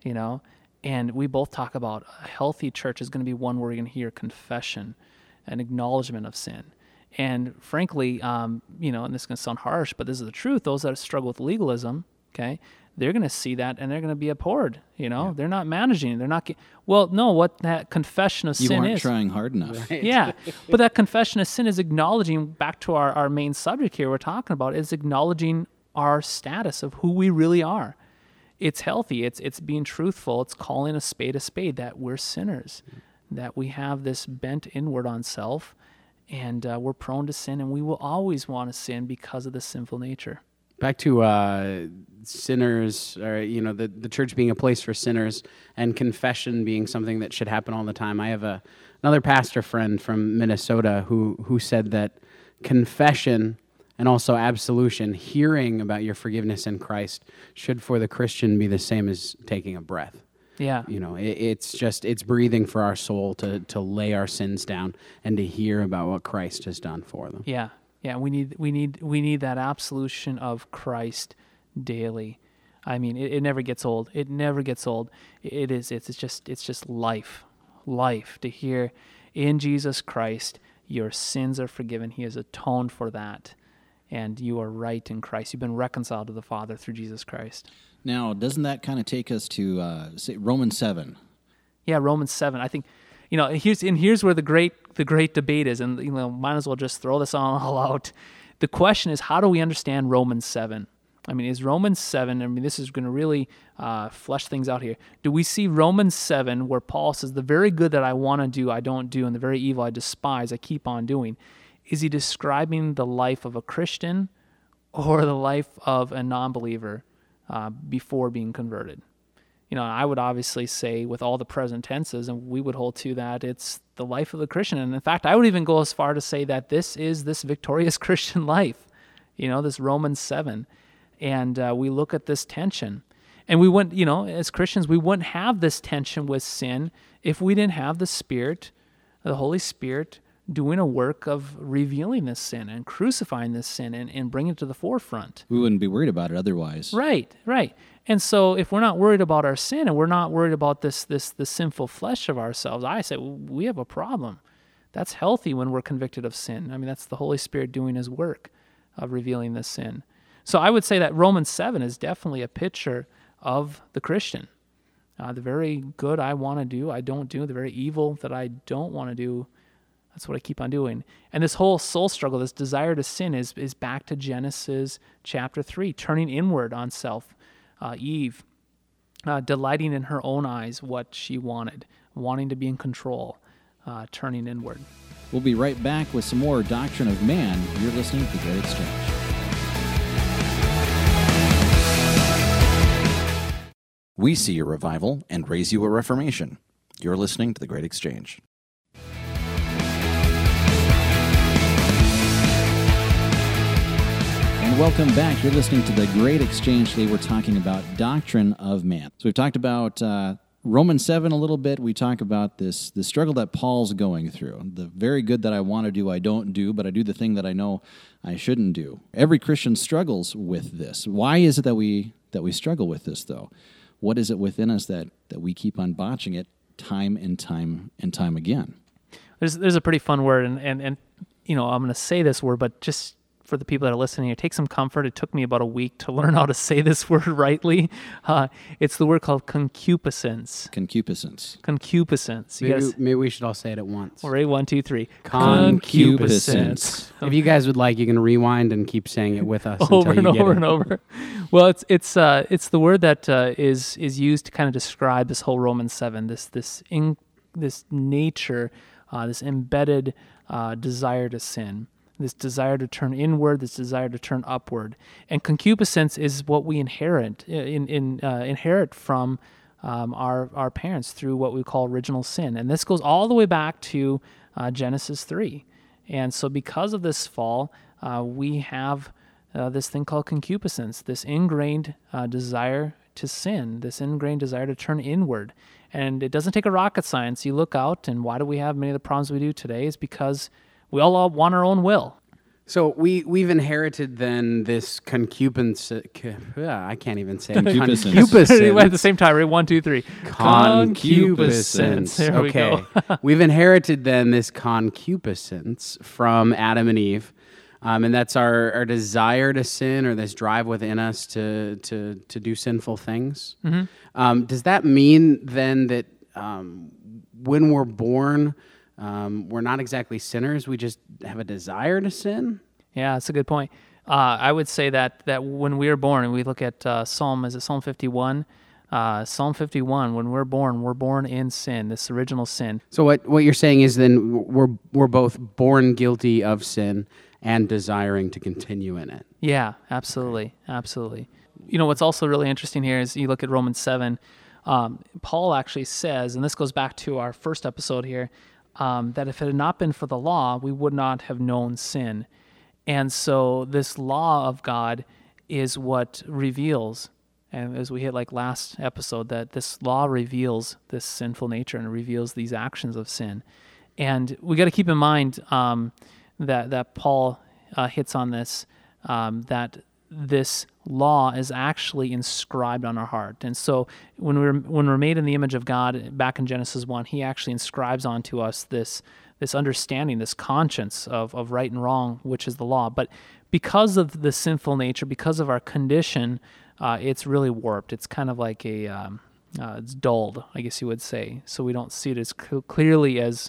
S2: and we both talk about a healthy church is going to be one where you're going to hear confession and acknowledgement of sin. And frankly, and this is going to sound harsh, but this is the truth. Those that struggle with legalism, okay, they're going to see that and they're going to be abhorred. They're not managing. They're not. What that confession of sin is.
S1: You aren't trying hard enough.
S3: Right.
S2: Yeah, but that confession of sin is acknowledging, back to our main subject here we're talking about, is acknowledging our status of who we really are. It's healthy. It's being truthful. It's calling a spade, that we're sinners, that we have this bent inward on self, and we're prone to sin, and we will always want to sin because of the sinful nature.
S3: Back to sinners, or the church being a place for sinners, and confession being something that should happen all the time. I have another pastor friend from Minnesota who said that confession and also absolution, hearing about your forgiveness in Christ, should for the Christian be the same as taking a breath.
S2: Yeah.
S3: It's breathing for our soul to lay our sins down and to hear about what Christ has done for them.
S2: Yeah. Yeah, we need that absolution of Christ daily. I mean, it never gets old. It never gets old. It's just life to hear in Jesus Christ, your sins are forgiven. He has atoned for that. And you are right in Christ. You've been reconciled to the Father through Jesus Christ.
S1: Now, doesn't that kind of take us to say Romans 7?
S2: Yeah, Romans 7. I think, here's where the great debate is, and might as well just throw this all out. The question is, how do we understand Romans 7? I mean, is Romans 7, this is going to really flesh things out here. Do we see Romans 7 where Paul says, the very good that I want to do, I don't do, and the very evil I despise, I keep on doing? Is he describing the life of a Christian or the life of a non-believer before being converted? I would obviously say with all the present tenses, and we would hold to that, it's the life of the Christian. And in fact, I would even go as far to say that this is this victorious Christian life, this Romans 7. And we look at this tension. And we wouldn't, as Christians, we wouldn't have this tension with sin if we didn't have the Spirit, the Holy Spirit, doing a work of revealing this sin and crucifying this sin and bringing it to the forefront.
S1: We wouldn't be worried about it otherwise.
S2: Right. And so if we're not worried about our sin and we're not worried about the sinful flesh of ourselves, I say we have a problem. That's healthy when we're convicted of sin. I mean, that's the Holy Spirit doing his work of revealing this sin. So I would say that Romans 7 is definitely a picture of the Christian. The very good I want to do, I don't do. The very evil that I don't want to do, that's what I keep on doing. And this whole soul struggle, this desire to sin is back to Genesis chapter 3, turning inward on self. Eve, delighting in her own eyes what she wanted, wanting to be in control, turning inward.
S1: We'll be right back with some more Doctrine of Man. You're listening to The Great Exchange. We see a revival and raise you a reformation. You're listening to The Great Exchange. And welcome back. You're listening to The Great Exchange. Today we're talking about Doctrine of Man. So we've talked about Romans 7 a little bit. We talk about the struggle that Paul's going through. The very good that I want to do, I don't do, but I do the thing that I know I shouldn't do. Every Christian struggles with this. Why is it that we struggle with this, though? What is it within us that we keep on botching it time and time again?
S2: There's a pretty fun word, and I'm going to say this word, but just for the people that are listening here, take some comfort. It took me about a week to learn how to say this word rightly. It's the word called concupiscence.
S1: Concupiscence.
S3: Maybe we should all say it at once.
S2: All right, 1, 2, 3.
S1: Concupiscence.
S3: If you guys would like, you can rewind and keep saying it with us
S2: over
S3: until
S2: and
S3: you
S2: over
S3: get
S2: and
S3: it.
S2: over. Well, it's the word that is used to kind of describe this whole Romans 7. This nature, this embedded desire to sin. This desire to turn inward, this desire to turn upward. And concupiscence is what we inherit from our parents through what we call original sin. And this goes all the way back to Genesis 3. And so because of this fall, we have this thing called concupiscence, this ingrained desire to sin, this ingrained desire to turn inward. And it doesn't take a rocket science. You look out, and why do we have many of the problems we do today? Is because we all want our own will.
S3: So we've inherited then this concupiscence. I can't even say it.
S1: Concupiscence.
S2: At the same time, right? 1, 2, 3.
S3: Concupiscence.
S2: There we go.
S3: We've inherited then this concupiscence from Adam and Eve. And that's our desire to sin, or this drive within us to do sinful things. Mm-hmm. Does that mean then that when we're born, we're not exactly sinners? We just have a desire to sin?
S2: Yeah, that's a good point. I would say that when we are born, and we look at Psalm 51? Psalm 51, when we're born in sin, this original sin. So
S3: what you're saying is then we're both born guilty of sin and desiring to continue in it.
S2: Yeah, absolutely. What's also really interesting here is you look at Romans 7, Paul actually says, and this goes back to our first episode here, that if it had not been for the law, we would not have known sin. And so this law of God is what reveals, and as we hit like last episode, that this law reveals this sinful nature and reveals these actions of sin. And we got to keep in mind that Paul hits on this, that this law is actually inscribed on our heart. And so when we're made in the image of God, back in Genesis 1, he actually inscribes onto us this understanding, this conscience of right and wrong, which is the law. But because of the sinful nature, because of our condition, it's really warped. It's kind of like it's dulled, I guess you would say. So we don't see it as clearly as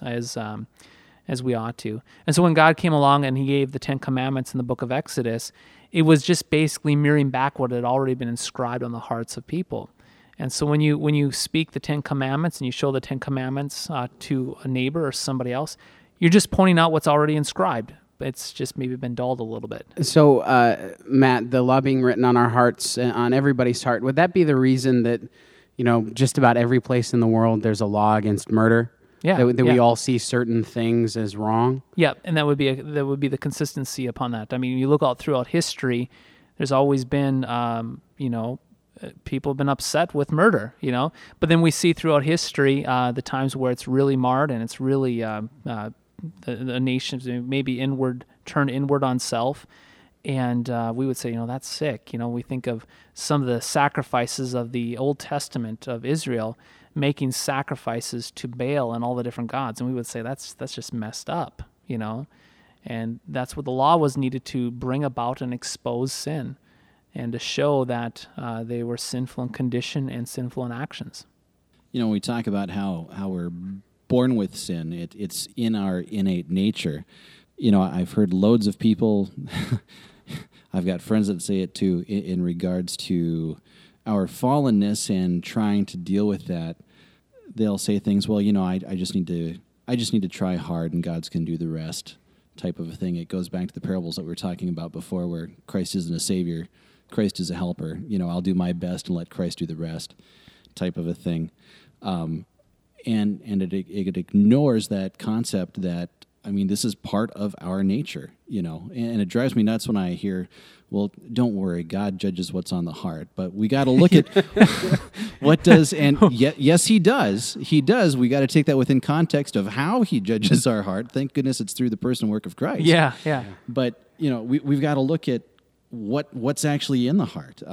S2: we ought to. And so when God came along and he gave the 10 Commandments in the book of Exodus, it was just basically mirroring back what had already been inscribed on the hearts of people. And so when you speak the 10 Commandments and you show the 10 Commandments to a neighbor or somebody else, you're just pointing out what's already inscribed. It's just maybe been dulled a little bit.
S3: So, Matt, the law being written on our hearts, on everybody's heart, would that be the reason that, just about every place in the world there's a law against murder?
S2: Yeah,
S3: that we all see certain things as wrong?
S2: Yeah, and that would be the consistency upon that. I mean, you look out throughout history, there's always been, people have been upset with murder, But then we see throughout history the times where it's really marred and it's really the nations maybe turn inward on self. And we would say, that's sick. We think of some of the sacrifices of the Old Testament of Israel, making sacrifices to Baal and all the different gods, and we would say that's just messed up, and that's what the law was needed to bring about and expose sin, and to show that they were sinful in condition and sinful in actions.
S1: We talk about how we're born with sin. It's in our innate nature. I've heard loads of people. I've got friends that say it too in regards to our fallenness and trying to deal with that. They'll say things, well, I just need to try hard and God's can do the rest, type of a thing. It goes back to the parables that we were talking about before, where Christ isn't a savior, Christ is a helper. I'll do my best and let Christ do the rest, type of a thing. And it ignores that concept that, this is part of our nature, and it drives me nuts when I hear, well, don't worry, God judges what's on the heart. But we got to look at what does, and yes, he does. He does. We got to take that within context of how he judges our heart. Thank goodness it's through the person and work of Christ.
S2: Yeah.
S1: But, we've got to look at what's actually in the heart.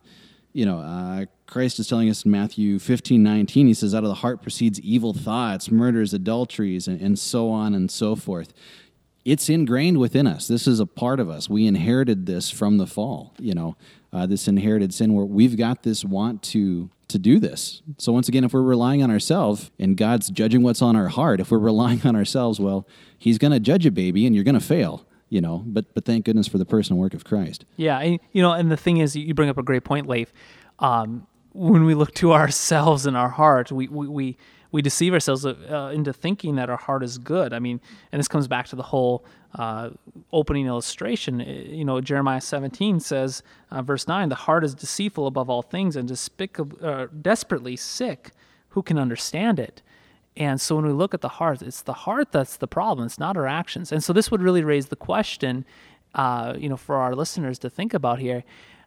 S1: Christ is telling us in Matthew 15:19, he says, out of the heart proceeds evil thoughts, murders, adulteries, and so on and so forth. It's ingrained within us. This is a part of us. We inherited this from the fall, this inherited sin where we've got this want to do this. So once again, if we're relying on ourselves and God's judging what's on our heart, if we're relying on ourselves, well, he's going to judge a baby and you're going to fail. But thank goodness for the person and work of Christ.
S2: Yeah, and the thing is, you bring up a great point, Leif. When we look to ourselves and our heart, we deceive ourselves into thinking that our heart is good. And this comes back to the whole opening illustration. Jeremiah 17 says, verse 9, the heart is deceitful above all things and desperately sick. Who can understand it? And so when we look at the heart, it's the heart that's the problem. It's not our actions. And so this would really raise the question, for our listeners to think about here.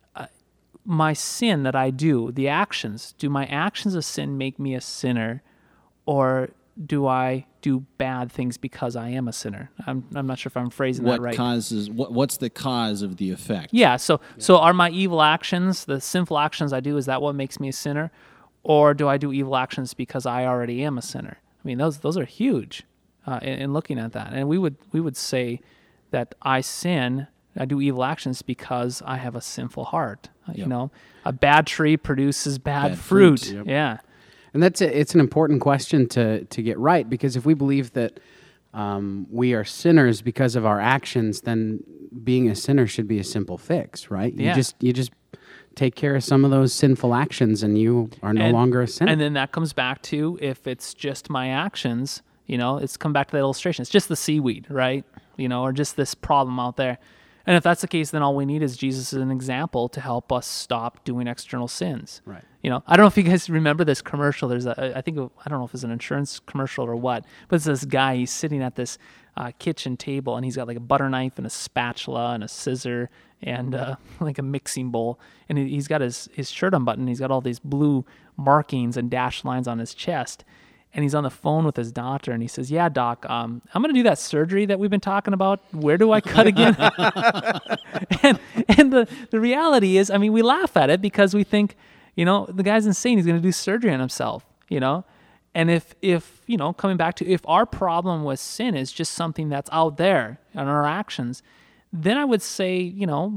S2: My sin that I do, the actions, do my actions of sin make me a sinner, or do I do bad things because I am a sinner? I'm not sure if I'm phrasing that right.
S1: What's the cause of the effect?
S2: Yeah, so are my evil actions, the sinful actions I do, is that what makes me a sinner? Or do I do evil actions because I already am a sinner? Those are huge in looking at that. And we would say that I do evil actions because I have a sinful heart. Yep. A bad tree produces bad fruit.
S3: Yep.
S2: Yeah.
S3: And it's an important question to get right, because if we believe that we are sinners because of our actions, then being a sinner should be a simple fix, right?
S2: Yeah.
S3: You just take care of some of those sinful actions and you are no longer a sinner.
S2: And then that comes back to, if it's just my actions, it's come back to that illustration. It's just the seaweed, right? Or just this problem out there. And if that's the case, then all we need is Jesus as an example to help us stop doing external sins.
S3: Right.
S2: I don't know if you guys remember this commercial. There's I don't know if it's an insurance commercial or what, but it's this guy, he's sitting at this kitchen table, and he's got like a butter knife and a spatula and a scissor and like a mixing bowl. And he's got his shirt unbuttoned. He's got all these blue markings and dashed lines on his chest. and he's on the phone with his doctor, and he says, "Yeah, doc, I'm going to do that surgery that we've been talking about. Where do I cut again?" and the reality is, I mean, we laugh at it because we think, the guy's insane. He's going to do surgery on himself, And if coming back to, if our problem with sin is just something that's out there in our actions, then I would say,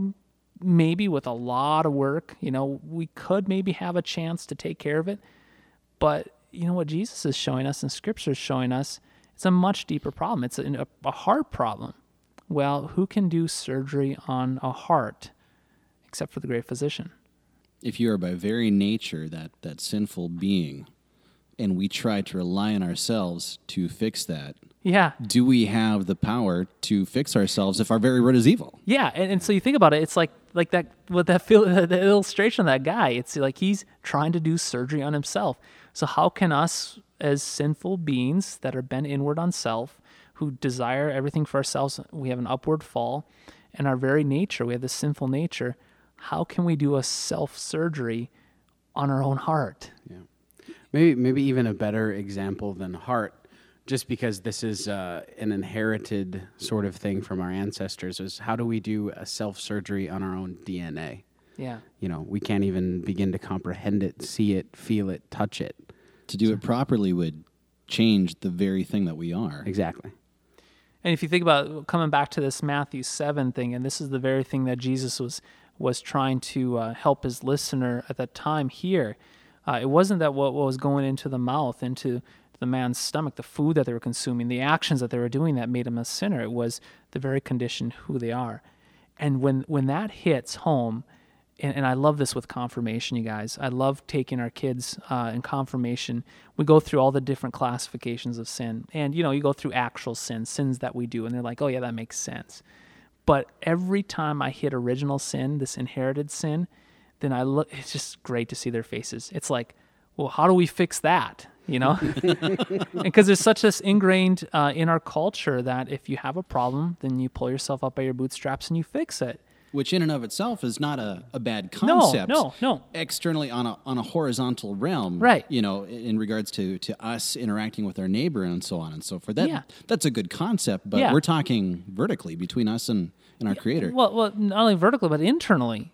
S2: maybe with a lot of work, we could maybe have a chance to take care of it. But what Jesus is showing us and Scripture is showing us, it's a much deeper problem. It's a heart problem. Well, who can do surgery on a heart except for the great physician?
S1: If you are by very nature that sinful being, and we try to rely on ourselves to fix that,
S2: yeah,
S1: do we have the power to fix ourselves if our very root is evil?
S2: Yeah, and so you think about it, it's like that with the illustration of that guy. It's like he's trying to do surgery on himself. So how can us as sinful beings that are bent inward on self, who desire everything for ourselves, we have an upward fall, and our very nature, we have this sinful nature, how can we do a self-surgery on our own heart?
S3: Yeah. Maybe even a better example than heart, just because this is an inherited sort of thing from our ancestors, is how do we do a self-surgery on our own DNA?
S2: Yeah.
S3: We can't even begin to comprehend it, see it, feel it, touch it.
S1: To do it properly would change the very thing that we are.
S3: Exactly.
S2: And if you think about coming back to this Matthew 7 thing, and this is the very thing that Jesus was trying to help his listener at that time here. It wasn't that what was going into the mouth, into the man's stomach, the food that they were consuming, the actions that they were doing that made him a sinner. It was the very condition who they are. And when that hits home, and I love this with confirmation, you guys. I love taking our kids in confirmation. We go through all the different classifications of sin. And, you go through actual sins that we do. And they're like, oh, yeah, that makes sense. But every time I hit original sin, this inherited sin, then it's just great to see their faces. It's like, well, how do we fix that? Because there's such this ingrained in our culture that if you have a problem, then you pull yourself up by your bootstraps and you fix it.
S1: Which in and of itself is not a bad concept.
S2: No.
S1: Externally on a horizontal realm,
S2: right?
S1: In regards to us interacting with our neighbor and so on and so forth. That's a good concept, but we're talking vertically between us and our Creator.
S2: Well, not only vertically, but internally.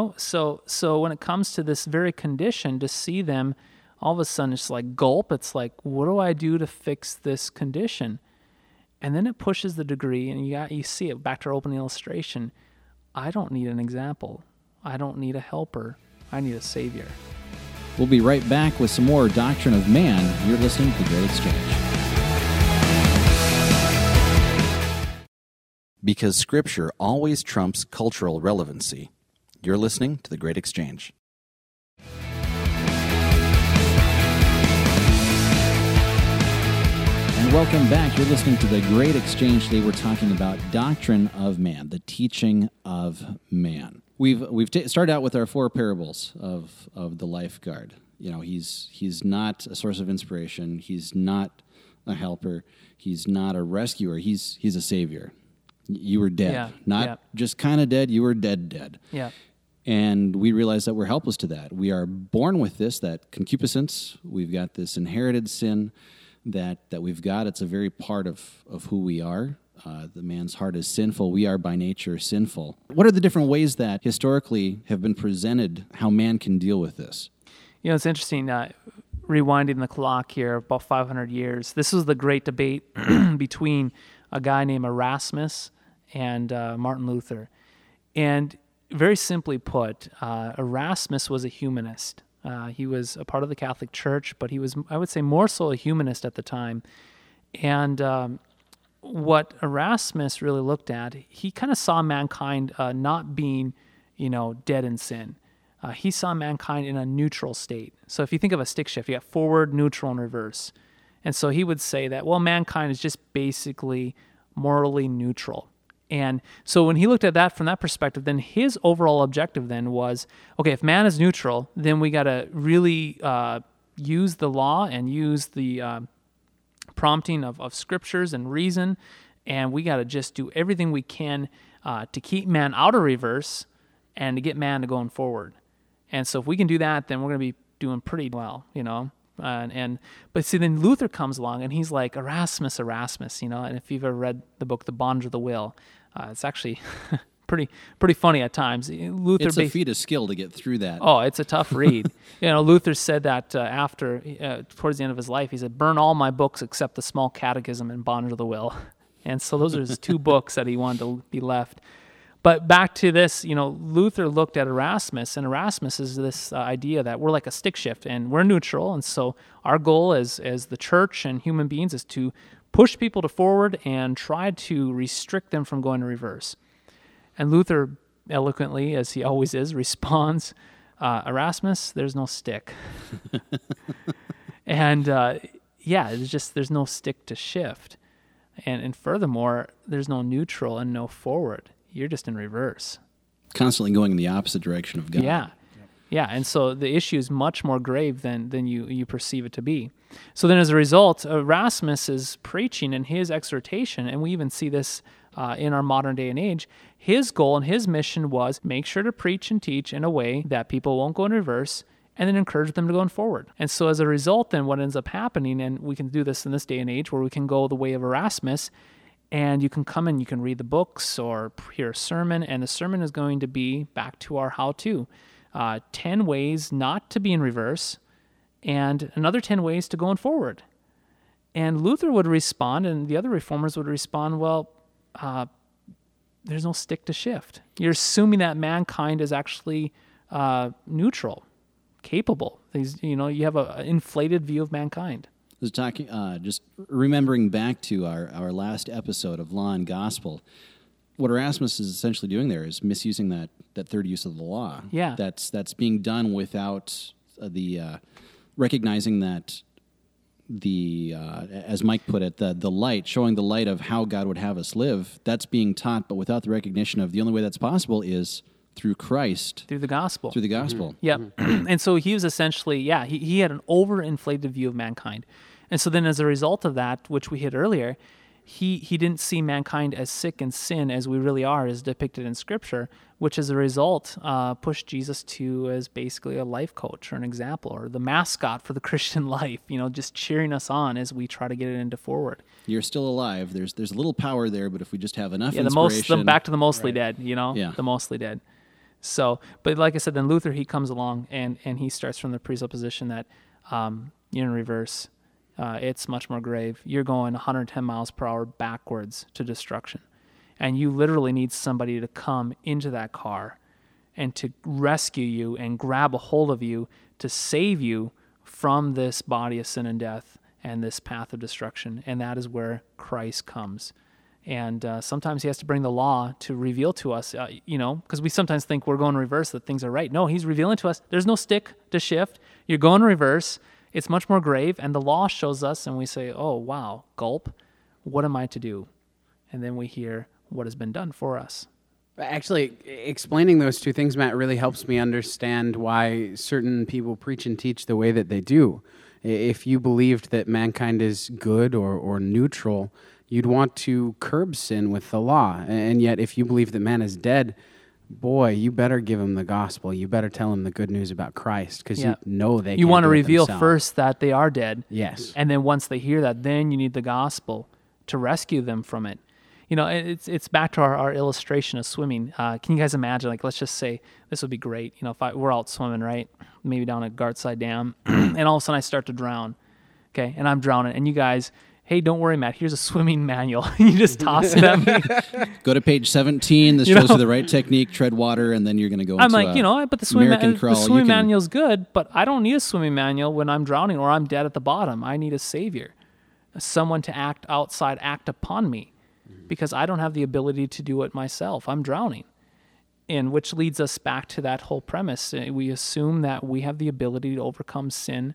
S2: So when it comes to this very condition, to see them, all of a sudden it's like gulp. It's like, what do I do to fix this condition? And then it pushes the degree, and you see it back to our opening illustration. I don't need an example. I don't need a helper. I need a Savior.
S1: We'll be right back with some more Doctrine of Man. You're listening to The Great Exchange. Because Scripture always trumps cultural relevancy. You're listening to The Great Exchange. And welcome back. You're listening to The Great Exchange. Today we're talking about Doctrine of Man, the teaching of man. We've started out with our 4 parables of the lifeguard. He's not a source of inspiration. He's not a helper. He's not a rescuer. He's a savior. You were dead. Just kind of dead. You were dead.
S2: Yeah.
S1: And we realize that we're helpless to that. We are born with that concupiscence. We've got this inherited sin that we've got. It's a very part of who we are. The man's heart is sinful. We are by nature sinful. What are the different ways that historically have been presented how man can deal with this?
S2: It's interesting, rewinding the clock here about 500 years. This was the great debate between a guy named Erasmus and Martin Luther. And very simply put, Erasmus was a humanist. He was a part of the Catholic Church, but he was, I would say, more so a humanist at the time. And what Erasmus really looked at, he kind of saw mankind not being, dead in sin. He saw mankind in a neutral state. So if you think of a stick shift, you got forward, neutral, and reverse. And so he would say that, mankind is just basically morally neutral. And so when he looked at that from that perspective, then his overall objective then was, okay, if man is neutral, then we got to really use the law and use the prompting of scriptures and reason, and we got to just do everything we can to keep man out of reverse and to get man to going forward. And so if we can do that, then we're going to be doing pretty well, But see, then Luther comes along and he's like, Erasmus, and if you've ever read the book The Bond of the Will, it's actually pretty funny at times. Luther
S1: It's a feat of skill to get through that.
S2: Oh, it's a tough read. Luther said that towards the end of his life, he said, burn all my books except the Small Catechism and Bond of the Will. And so those are his two books that he wanted to be left. But back to this, Luther looked at Erasmus, and Erasmus is this idea that we're like a stick shift, and we're neutral. And so our goal as the church and human beings is to push people to forward and try to restrict them from going to reverse. And Luther, eloquently, as he always is, responds, Erasmus, there's no stick. And there's no stick to shift. And furthermore, there's no neutral and no forward. You're just in reverse.
S1: Constantly going in the opposite direction of God.
S2: Yeah. Yeah, and so the issue is much more grave than you perceive it to be. So then as a result, Erasmus is preaching in his exhortation, and we even see this in our modern day and age. His goal and his mission was make sure to preach and teach in a way that people won't go in reverse, and then encourage them to go forward. And so as a result, then what ends up happening, and we can do this in this day and age where we can go the way of Erasmus, and you can come and you can read the books or hear a sermon, and the sermon is going to be back to our how-to. 10 ways not to be in reverse, and another 10 ways to go forward. And Luther would respond, and the other reformers would respond, well, there's no stick to shift. You're assuming that mankind is actually neutral, capable. You have an inflated view of mankind.
S1: I was talking, just remembering back to our last episode of Law and Gospel. What Erasmus is essentially doing there is misusing that third use of the law.
S2: Yeah.
S1: That's being done without the recognizing that as Mike put it, the light, showing the light of how God would have us live, that's being taught, but without the recognition of the only way that's possible is through Christ.
S2: Through the gospel.
S1: Through the gospel.
S2: Yep. And so he was essentially, he had an overinflated view of mankind. And so then as a result of that, which we hit earlier, he didn't see mankind as sick in sin as we really are, as depicted in Scripture, which as a result pushed Jesus to as basically a life coach or an example or the mascot for the Christian life, just cheering us on as we try to get it into forward.
S1: You're still alive. There's a little power there, but if we just have enough inspiration...
S2: back to the mostly dead,
S1: Yeah.
S2: The mostly dead. So, but like I said, then Luther, he comes along and he starts from the presupposition that you're in reverse. It's much more grave. You're going 110 miles per hour backwards to destruction. And you literally need somebody to come into that car and to rescue you and grab a hold of you to save you from this body of sin and death and this path of destruction. And that is where Christ comes. And sometimes he has to bring the law to reveal to us, because we sometimes think we're going reverse, that things are right. No, he's revealing to us, there's no stick to shift. You're going reverse. It's much more grave, and the law shows us, and we say, oh, wow, gulp, what am I to do? And then we hear what has been done for us.
S3: Actually, explaining those two things, Matt, really helps me understand why certain people preach and teach the way that they do. If you believed that mankind is good or neutral, you'd want to curb sin with the law. And yet, if you believe that man is dead, boy, you better give him the gospel. You better tell him the good news about Christ, because you know they can't
S2: You want to
S3: do it
S2: reveal
S3: themselves.
S2: first that they are dead.
S3: Yes.
S2: And then once they hear that, then you need the gospel to rescue them from it. It's back to our illustration of swimming. Can you guys imagine, let's just say, this would be great. If we're out swimming, right? Maybe down at Gartside Dam, and all of a sudden I start to drown, okay? And I'm drowning, and you guys, hey, don't worry, Matt, here's a swimming manual. You just toss it at me.
S1: Go to page 17. This shows you the right technique, tread water, and then you're going to go into
S2: but the swimming
S1: American crawl.
S2: The swimming manual's good, but I don't need a swimming manual when I'm drowning or I'm dead at the bottom. I need a savior, someone to act upon me, because I don't have the ability to do it myself. I'm drowning. And which leads us back to that whole premise. We assume that we have the ability to overcome sin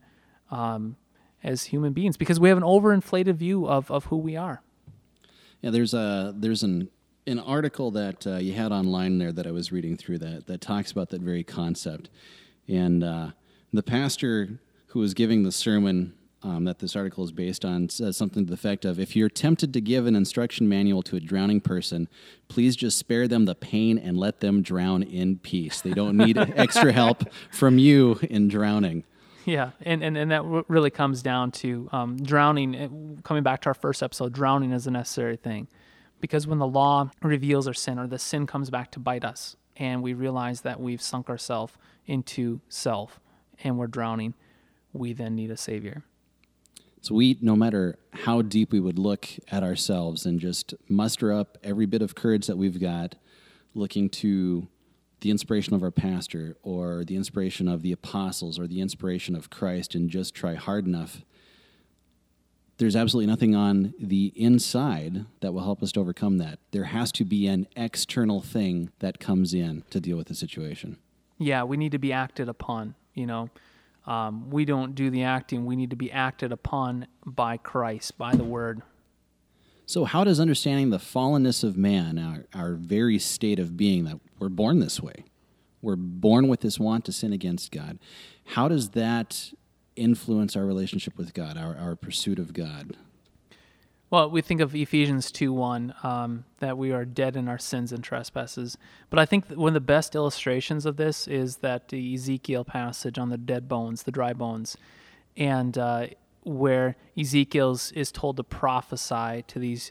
S2: as human beings because we have an overinflated view of who we are.
S1: Yeah, there's an article that you had online there that I was reading through that talks about that very concept. And the pastor who was giving the sermon that this article is based on says something to the effect of, if you're tempted to give an instruction manual to a drowning person, please just spare them the pain and let them drown in peace. They don't need extra help from you in drowning.
S2: Yeah, and that really comes down to drowning. Coming back to our first episode, drowning is a necessary thing. Because when the law reveals our sin, or the sin comes back to bite us, and we realize that we've sunk ourselves into self and we're drowning, we then need a Savior.
S1: So we, no matter how deep we would look at ourselves and just muster up every bit of courage that we've got, looking to the inspiration of our pastor or the inspiration of the apostles or the inspiration of Christ, and just try hard enough, there's absolutely nothing on the inside that will help us to overcome that. There has to be an external thing that comes in to deal with the situation.
S2: Yeah, we need to be acted upon, we don't do the acting. We need to be acted upon by Christ, by the Word.
S1: So how does understanding the fallenness of man, our very state of being, that we're born this way, we're born with this want to sin against God, how does that influence our relationship with God, our pursuit of God?
S2: Well, we think of Ephesians 2:1, that we are dead in our sins and trespasses. But I think that one of the best illustrations of this is that the Ezekiel passage on the dead bones, the dry bones, and where Ezekiel is told to prophesy to these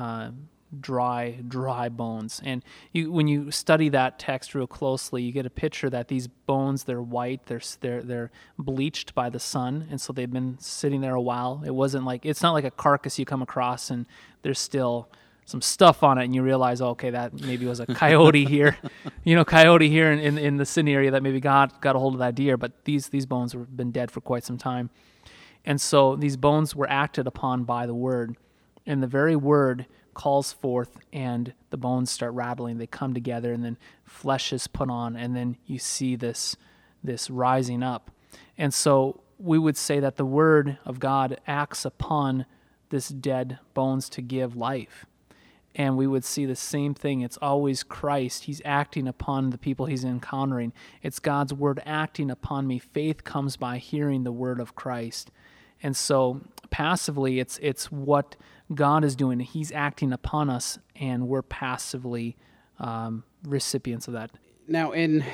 S2: dry bones. And when you study that text real closely, you get a picture that these bones, they're white, they're bleached by the sun, and so they've been sitting there a while. It's not like a carcass you come across and there's still some stuff on it and you realize, okay, that maybe was a coyote here, coyote here in the Sydney area that maybe got a hold of that deer, but these bones have been dead for quite some time. And so these bones were acted upon by the Word, and the very Word calls forth, and the bones start rattling. They come together, and then flesh is put on, and then you see this rising up. And so we would say that the Word of God acts upon this dead bones to give life. And we would see the same thing. It's always Christ. He's acting upon the people he's encountering. It's God's Word acting upon me. Faith comes by hearing the Word of Christ. And so passively, it's what God is doing. He's acting upon us, and we're passively recipients of that.
S3: Now, in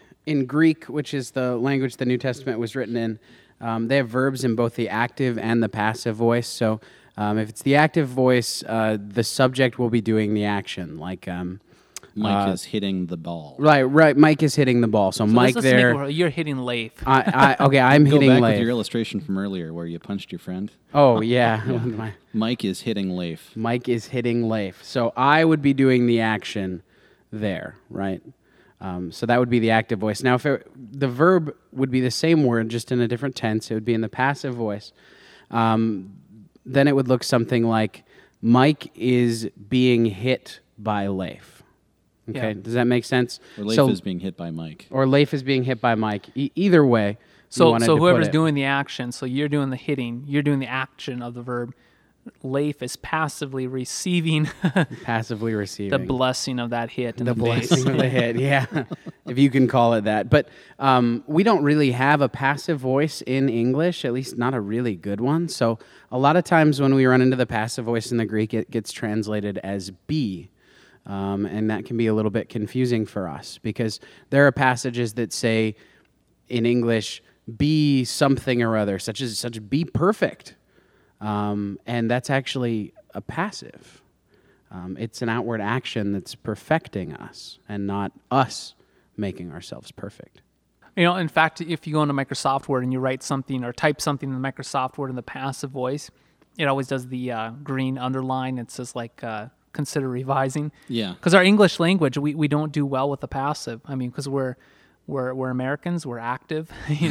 S3: Greek, which is the language the New Testament was written in, they have verbs in both the active and the passive voice. So if it's the active voice, the subject will be doing the action, like
S1: Mike is hitting the ball.
S3: Right. Mike is hitting the ball. So Mike there.
S2: You're hitting Leif.
S3: Okay, I'm hitting Leif.
S1: Go back with your illustration from earlier where you punched your friend.
S3: Oh, yeah.
S1: Mike is hitting Leif.
S3: Mike is hitting Leif. So I would be doing the action there, right? So that would be the active voice. Now, if the verb would be the same word, just in a different tense, it would be in the passive voice. Then it would look something like, Mike is being hit by Leif. Okay, yeah. Does that make sense?
S1: Or Leif is being hit by Mike.
S3: Or Leif is being hit by Mike. Either way.
S2: So whoever's doing the action, so you're doing the hitting, you're doing the action of the verb. Leif is passively receiving
S3: the
S2: blessing of that hit.
S3: The blessing of the hit, yeah, if you can call it that. But we don't really have a passive voice in English, at least not a really good one. So a lot of times when we run into the passive voice in the Greek, it gets translated as be. And that can be a little bit confusing for us because there are passages that say in English, be something or other, such as be perfect. And that's actually a passive. It's an outward action that's perfecting us and not us making ourselves perfect.
S2: In fact, if you go into Microsoft Word and you write something or type something in the Microsoft Word in the passive voice, it always does the green underline. It says consider revising. Yeah. Because our English language, we don't do well with the passive. I mean, because we're Americans, we're active.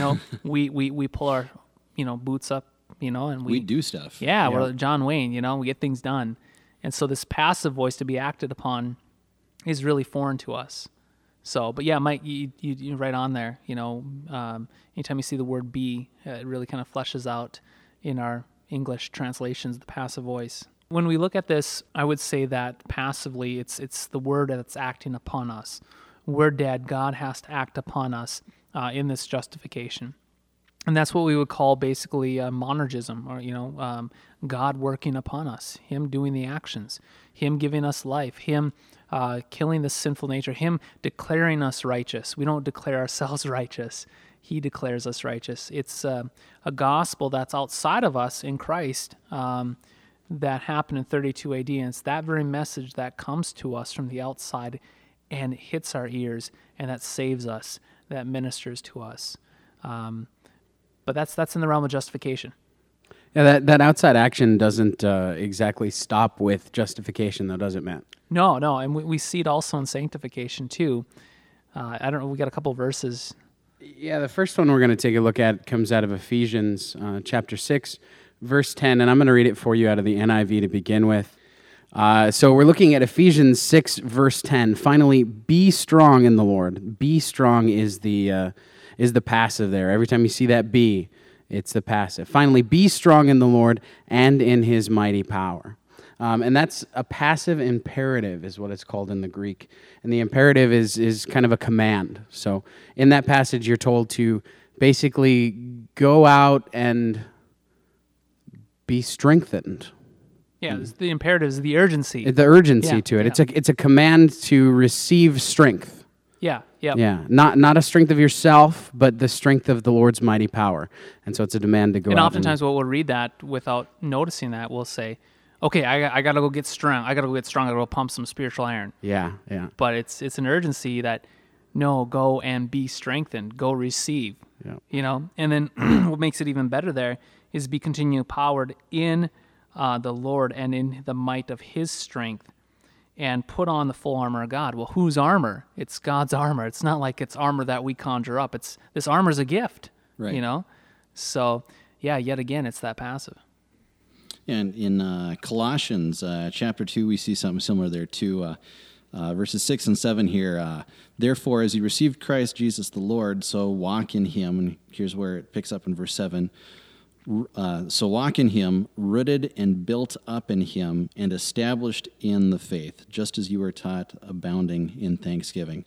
S2: We pull our boots up. And
S1: we do stuff.
S2: Yeah, we're like John Wayne. We get things done, and so this passive voice to be acted upon is really foreign to us. So, but yeah, Mike, you're right on there. Anytime you see the word "be," it really kind of fleshes out in our English translations the passive voice. When we look at this, I would say that passively, it's the word that's acting upon us. We're dead. God has to act upon us in this justification. And that's what we would call basically monergism, or, God working upon us, Him doing the actions, Him giving us life, Him killing the sinful nature, Him declaring us righteous. We don't declare ourselves righteous. he declares us righteous. It's a gospel that's outside of us in Christ that happened in 32 AD, and it's that very message that comes to us from the outside and hits our ears, and that saves us, that ministers to us. But that's in the realm of justification.
S3: Yeah, that outside action doesn't exactly stop with justification, though, does it, Matt?
S2: No, and we see it also in sanctification too. I don't know, we got a couple verses.
S3: Yeah, the first one we're going to take a look at comes out of Ephesians chapter 6, verse 10, and I'm going to read it for you out of the NIV to begin with. So we're looking at Ephesians 6, verse 10. Finally, be strong in the Lord. Be strong is the passive there. Every time you see that be, it's the passive. Finally, be strong in the Lord and in his mighty power. And that's a passive imperative is what it's called in the Greek. And the imperative is kind of a command. So in that passage, you're told to basically go out and be strengthened.
S2: Yeah, the imperative is the urgency.
S3: The urgency to it.
S2: Yeah.
S3: It's a command to receive strength.
S2: Yeah.
S3: Yeah, not a strength of yourself, but the strength of the Lord's mighty power. And so it's a demand to go out.
S2: And oftentimes we'll read that without noticing that. We'll say, okay, I got to go get strong. I got to go pump some spiritual iron.
S3: Yeah.
S2: But it's an urgency that, no, go and be strengthened. Go receive.
S3: Yeah.
S2: And then what makes it even better there is be continually powered in the Lord and in the might of his strength, and put on the full armor of God. Well, whose armor? It's God's armor. It's not like it's armor that we conjure up. This armor is a gift,
S1: Right.
S2: So, yeah, yet again, it's that passive.
S1: And in Colossians chapter 2, we see something similar there too. Verses 6 and 7 here. Therefore, as you received Christ Jesus the Lord, so walk in him. And here's where it picks up in verse 7. So walk in him, rooted and built up in him, and established in the faith, just as you were taught, abounding in thanksgiving.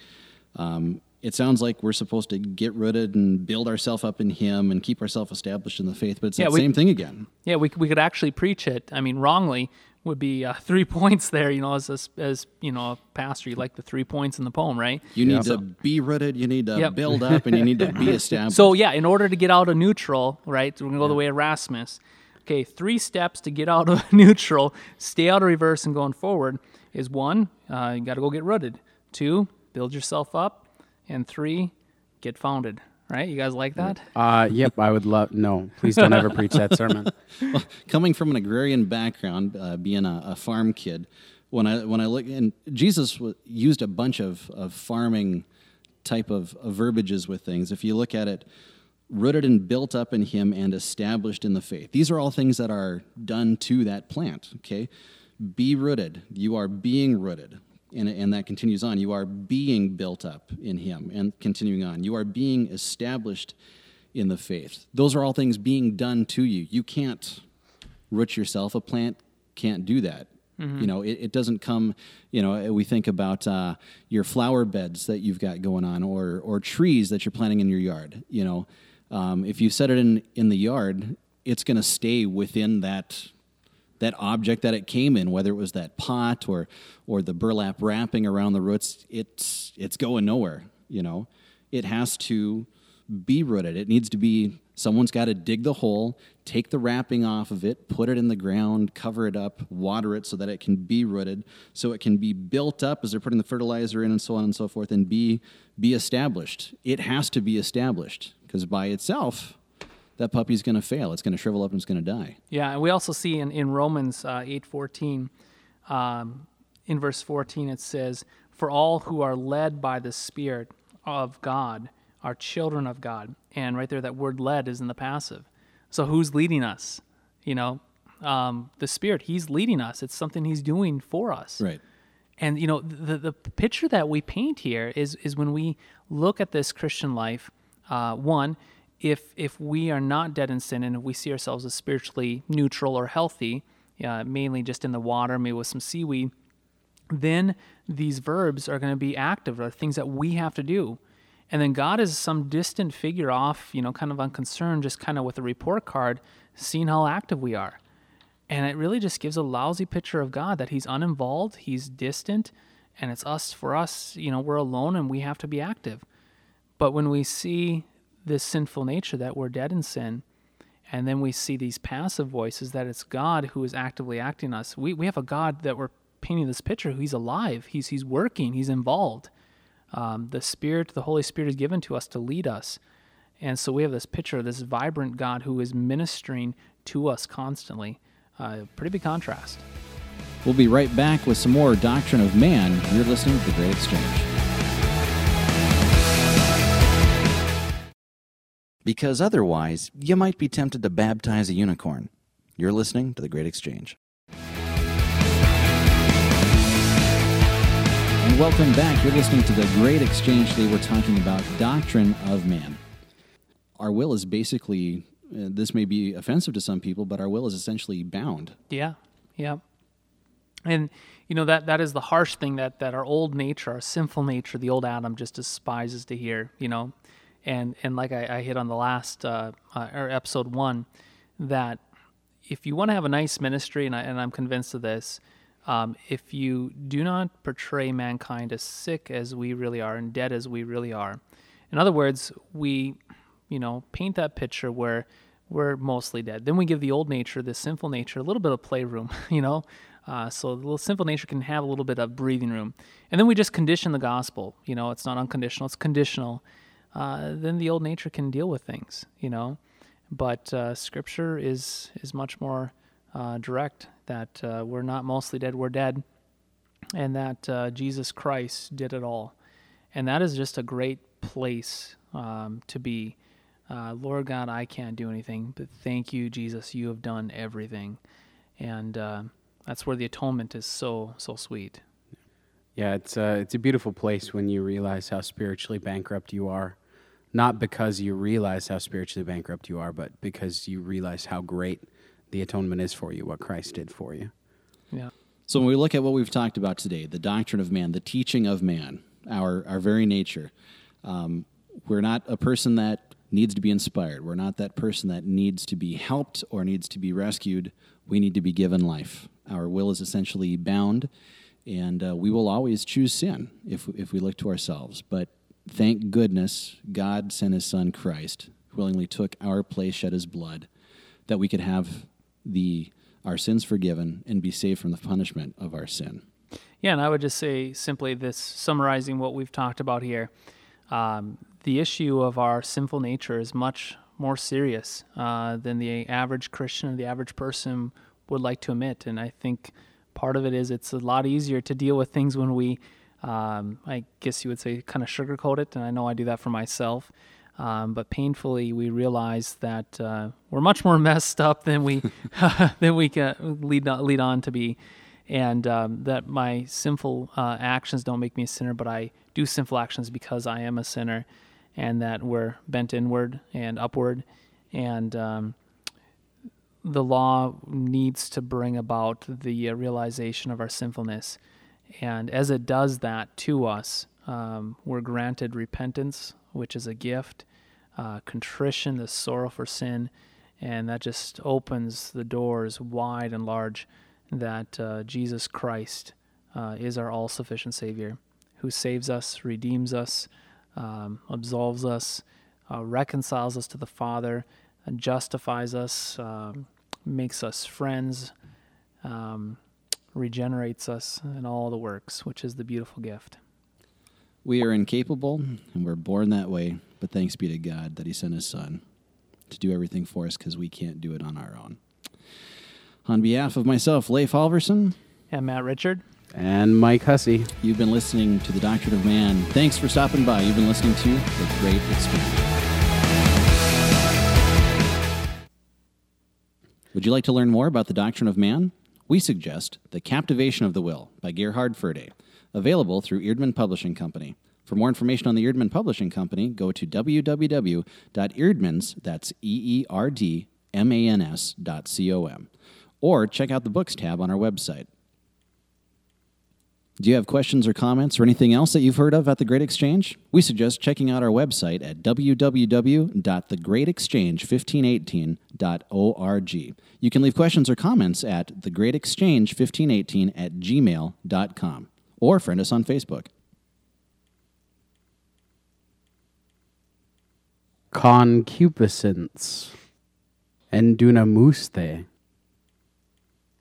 S1: It sounds like we're supposed to get rooted and build ourselves up in him and keep ourselves established in the faith, but it's the same thing again.
S2: Yeah, we could actually preach it. I mean, wrongly would be 3 points there. As a pastor, you like the 3 points in the poem, right?
S1: You need to be rooted, you need to build up, and you need to be established.
S2: So yeah, in order to get out of neutral, right? We're gonna go the way of Erasmus. Okay, 3 steps to get out of neutral, stay out of reverse, and going forward is 1, you got to go get rooted. 2, build yourself up. And 3, get founded. Right? You guys like that?
S3: Yep, I would love... No, please don't ever preach that sermon.
S1: Well, coming from an agrarian background, being a farm kid, when I look... And Jesus used a bunch of farming type of verbiages with things. If you look at it, rooted and built up in him and established in the faith. These are all things that are done to that plant, okay? Be rooted. You are being rooted. And that continues on. You are being built up in him, and continuing on. You are being established in the faith. Those are all things being done to you. You can't root yourself. A plant can't do that. Mm-hmm. It doesn't come, we think about your flower beds that you've got going on, or trees that you're planting in your yard. If you set it in the yard, it's going to stay within that object that it came in, whether it was that pot or the burlap wrapping around the roots. It's going nowhere. It has to be rooted. It needs to be, someone's got to dig the hole, take the wrapping off of it, put it in the ground, cover it up, water it so that it can be rooted, so it can be built up as they're putting the fertilizer in, and so on and so forth, and be established. It has to be established, because by itself, that puppy's going to fail. It's going to shrivel up and it's going to die.
S2: Yeah, and we also see in Romans 8:14, in verse 14, it says, "For all who are led by the Spirit of God are children of God." And right there, that word "led" is in the passive. So who's leading us? The Spirit. He's leading us. It's something He's doing for us.
S1: Right.
S2: And the picture that we paint here is when we look at this Christian life. One, if we are not dead in sin, and if we see ourselves as spiritually neutral or healthy, mainly just in the water, maybe with some seaweed, then these verbs are going to be active, or things that we have to do. And then God is some distant figure off, kind of unconcerned, just kind of with a report card, seeing how active we are. And it really just gives a lousy picture of God, that He's uninvolved, He's distant, and for us, we're alone and we have to be active. But when we see this sinful nature, that we're dead in sin. And then we see these passive voices, that it's God who is actively acting in us. We have a God that we're painting this picture. He's alive. He's working. He's involved. The Holy Spirit is given to us to lead us. And so we have this picture of this vibrant God who is ministering to us constantly. Pretty big contrast.
S1: We'll be right back with some more Doctrine of Man. You're listening to The Great Exchange. Because otherwise, you might be tempted to baptize a unicorn. You're listening to The Great Exchange. And welcome back. You're listening to The Great Exchange. Today we're talking about Doctrine of Man. Our will is basically, this may be offensive to some people, but our will is essentially bound.
S2: Yeah. And, that is the harsh thing that our old nature, our sinful nature, the old Adam just despises to hear, And like I hit on the last, or episode 1, that if you want to have a nice ministry, and I'm convinced of this, if you do not portray mankind as sick as we really are and dead as we really are, in other words, we, paint that picture where we're mostly dead. Then we give the old nature, this sinful nature, a little bit of playroom, so the little sinful nature can have a little bit of breathing room. And then we just condition the gospel. It's not unconditional, it's conditional. Then the old nature can deal with things, But Scripture is much more direct, that we're not mostly dead, we're dead, and that Jesus Christ did it all. And that is just a great place to be. Lord God, I can't do anything, but thank you, Jesus, you have done everything. And that's where the atonement is so sweet.
S3: Yeah, it's a beautiful place when you realize how spiritually bankrupt you are. Not because you realize how spiritually bankrupt you are, but because you realize how great the atonement is for you, what Christ did for you.
S2: Yeah.
S1: So when we look at what we've talked about today, the doctrine of man, the teaching of man, our very nature, we're not a person that needs to be inspired. We're not that person that needs to be helped or needs to be rescued. We need to be given life. Our will is essentially bound, and we will always choose sin if we look to ourselves. But thank goodness God sent His Son Christ, willingly took our place, shed His blood, that we could have our sins forgiven and be saved from the punishment of our sin.
S2: Yeah, and I would just say simply this, summarizing what we've talked about here, the issue of our sinful nature is much more serious than the average Christian or the average person would like to admit. And I think part of it is it's a lot easier to deal with things when we, I guess you would say, kind of sugarcoat it, and I know I do that for myself. But painfully, we realize that we're much more messed up than we can lead on to be, and that my sinful actions don't make me a sinner, but I do sinful actions because I am a sinner, and that we're bent inward and upward, and the law needs to bring about the realization of our sinfulness. And as it does that to us, we're granted repentance, which is a gift, contrition, the sorrow for sin, and that just opens the doors wide and large that Jesus Christ is our all-sufficient Savior, who saves us, redeems us, absolves us, reconciles us to the Father, justifies us, makes us friends, regenerates us, and all the works, which is the beautiful gift.
S1: We are incapable, and we're born that way, but thanks be to God that He sent His Son to do everything for us because we can't do it on our own. On behalf of myself, Leif Halverson,
S2: And Matt Richard.
S3: And Mike Hussey.
S1: You've been listening to The Doctrine of Man. Thanks for stopping by. You've been listening to The Great Exchange. Would you like to learn more about the Doctrine of Man? We suggest The Captivation of the Will by Gerhard Ferde, available through Eerdman Publishing Company. For more information on the Eerdman Publishing Company, go to www.eerdmans, that's EERDMANS.com, or check out the Books tab on our website. Do you have questions or comments or anything else that you've heard of at The Great Exchange? We suggest checking out our website at www.thegreatexchange1518.org. You can leave questions or comments at thegreatexchange1518@gmail.com or friend us on Facebook.
S3: concupiscence, and dunamuste,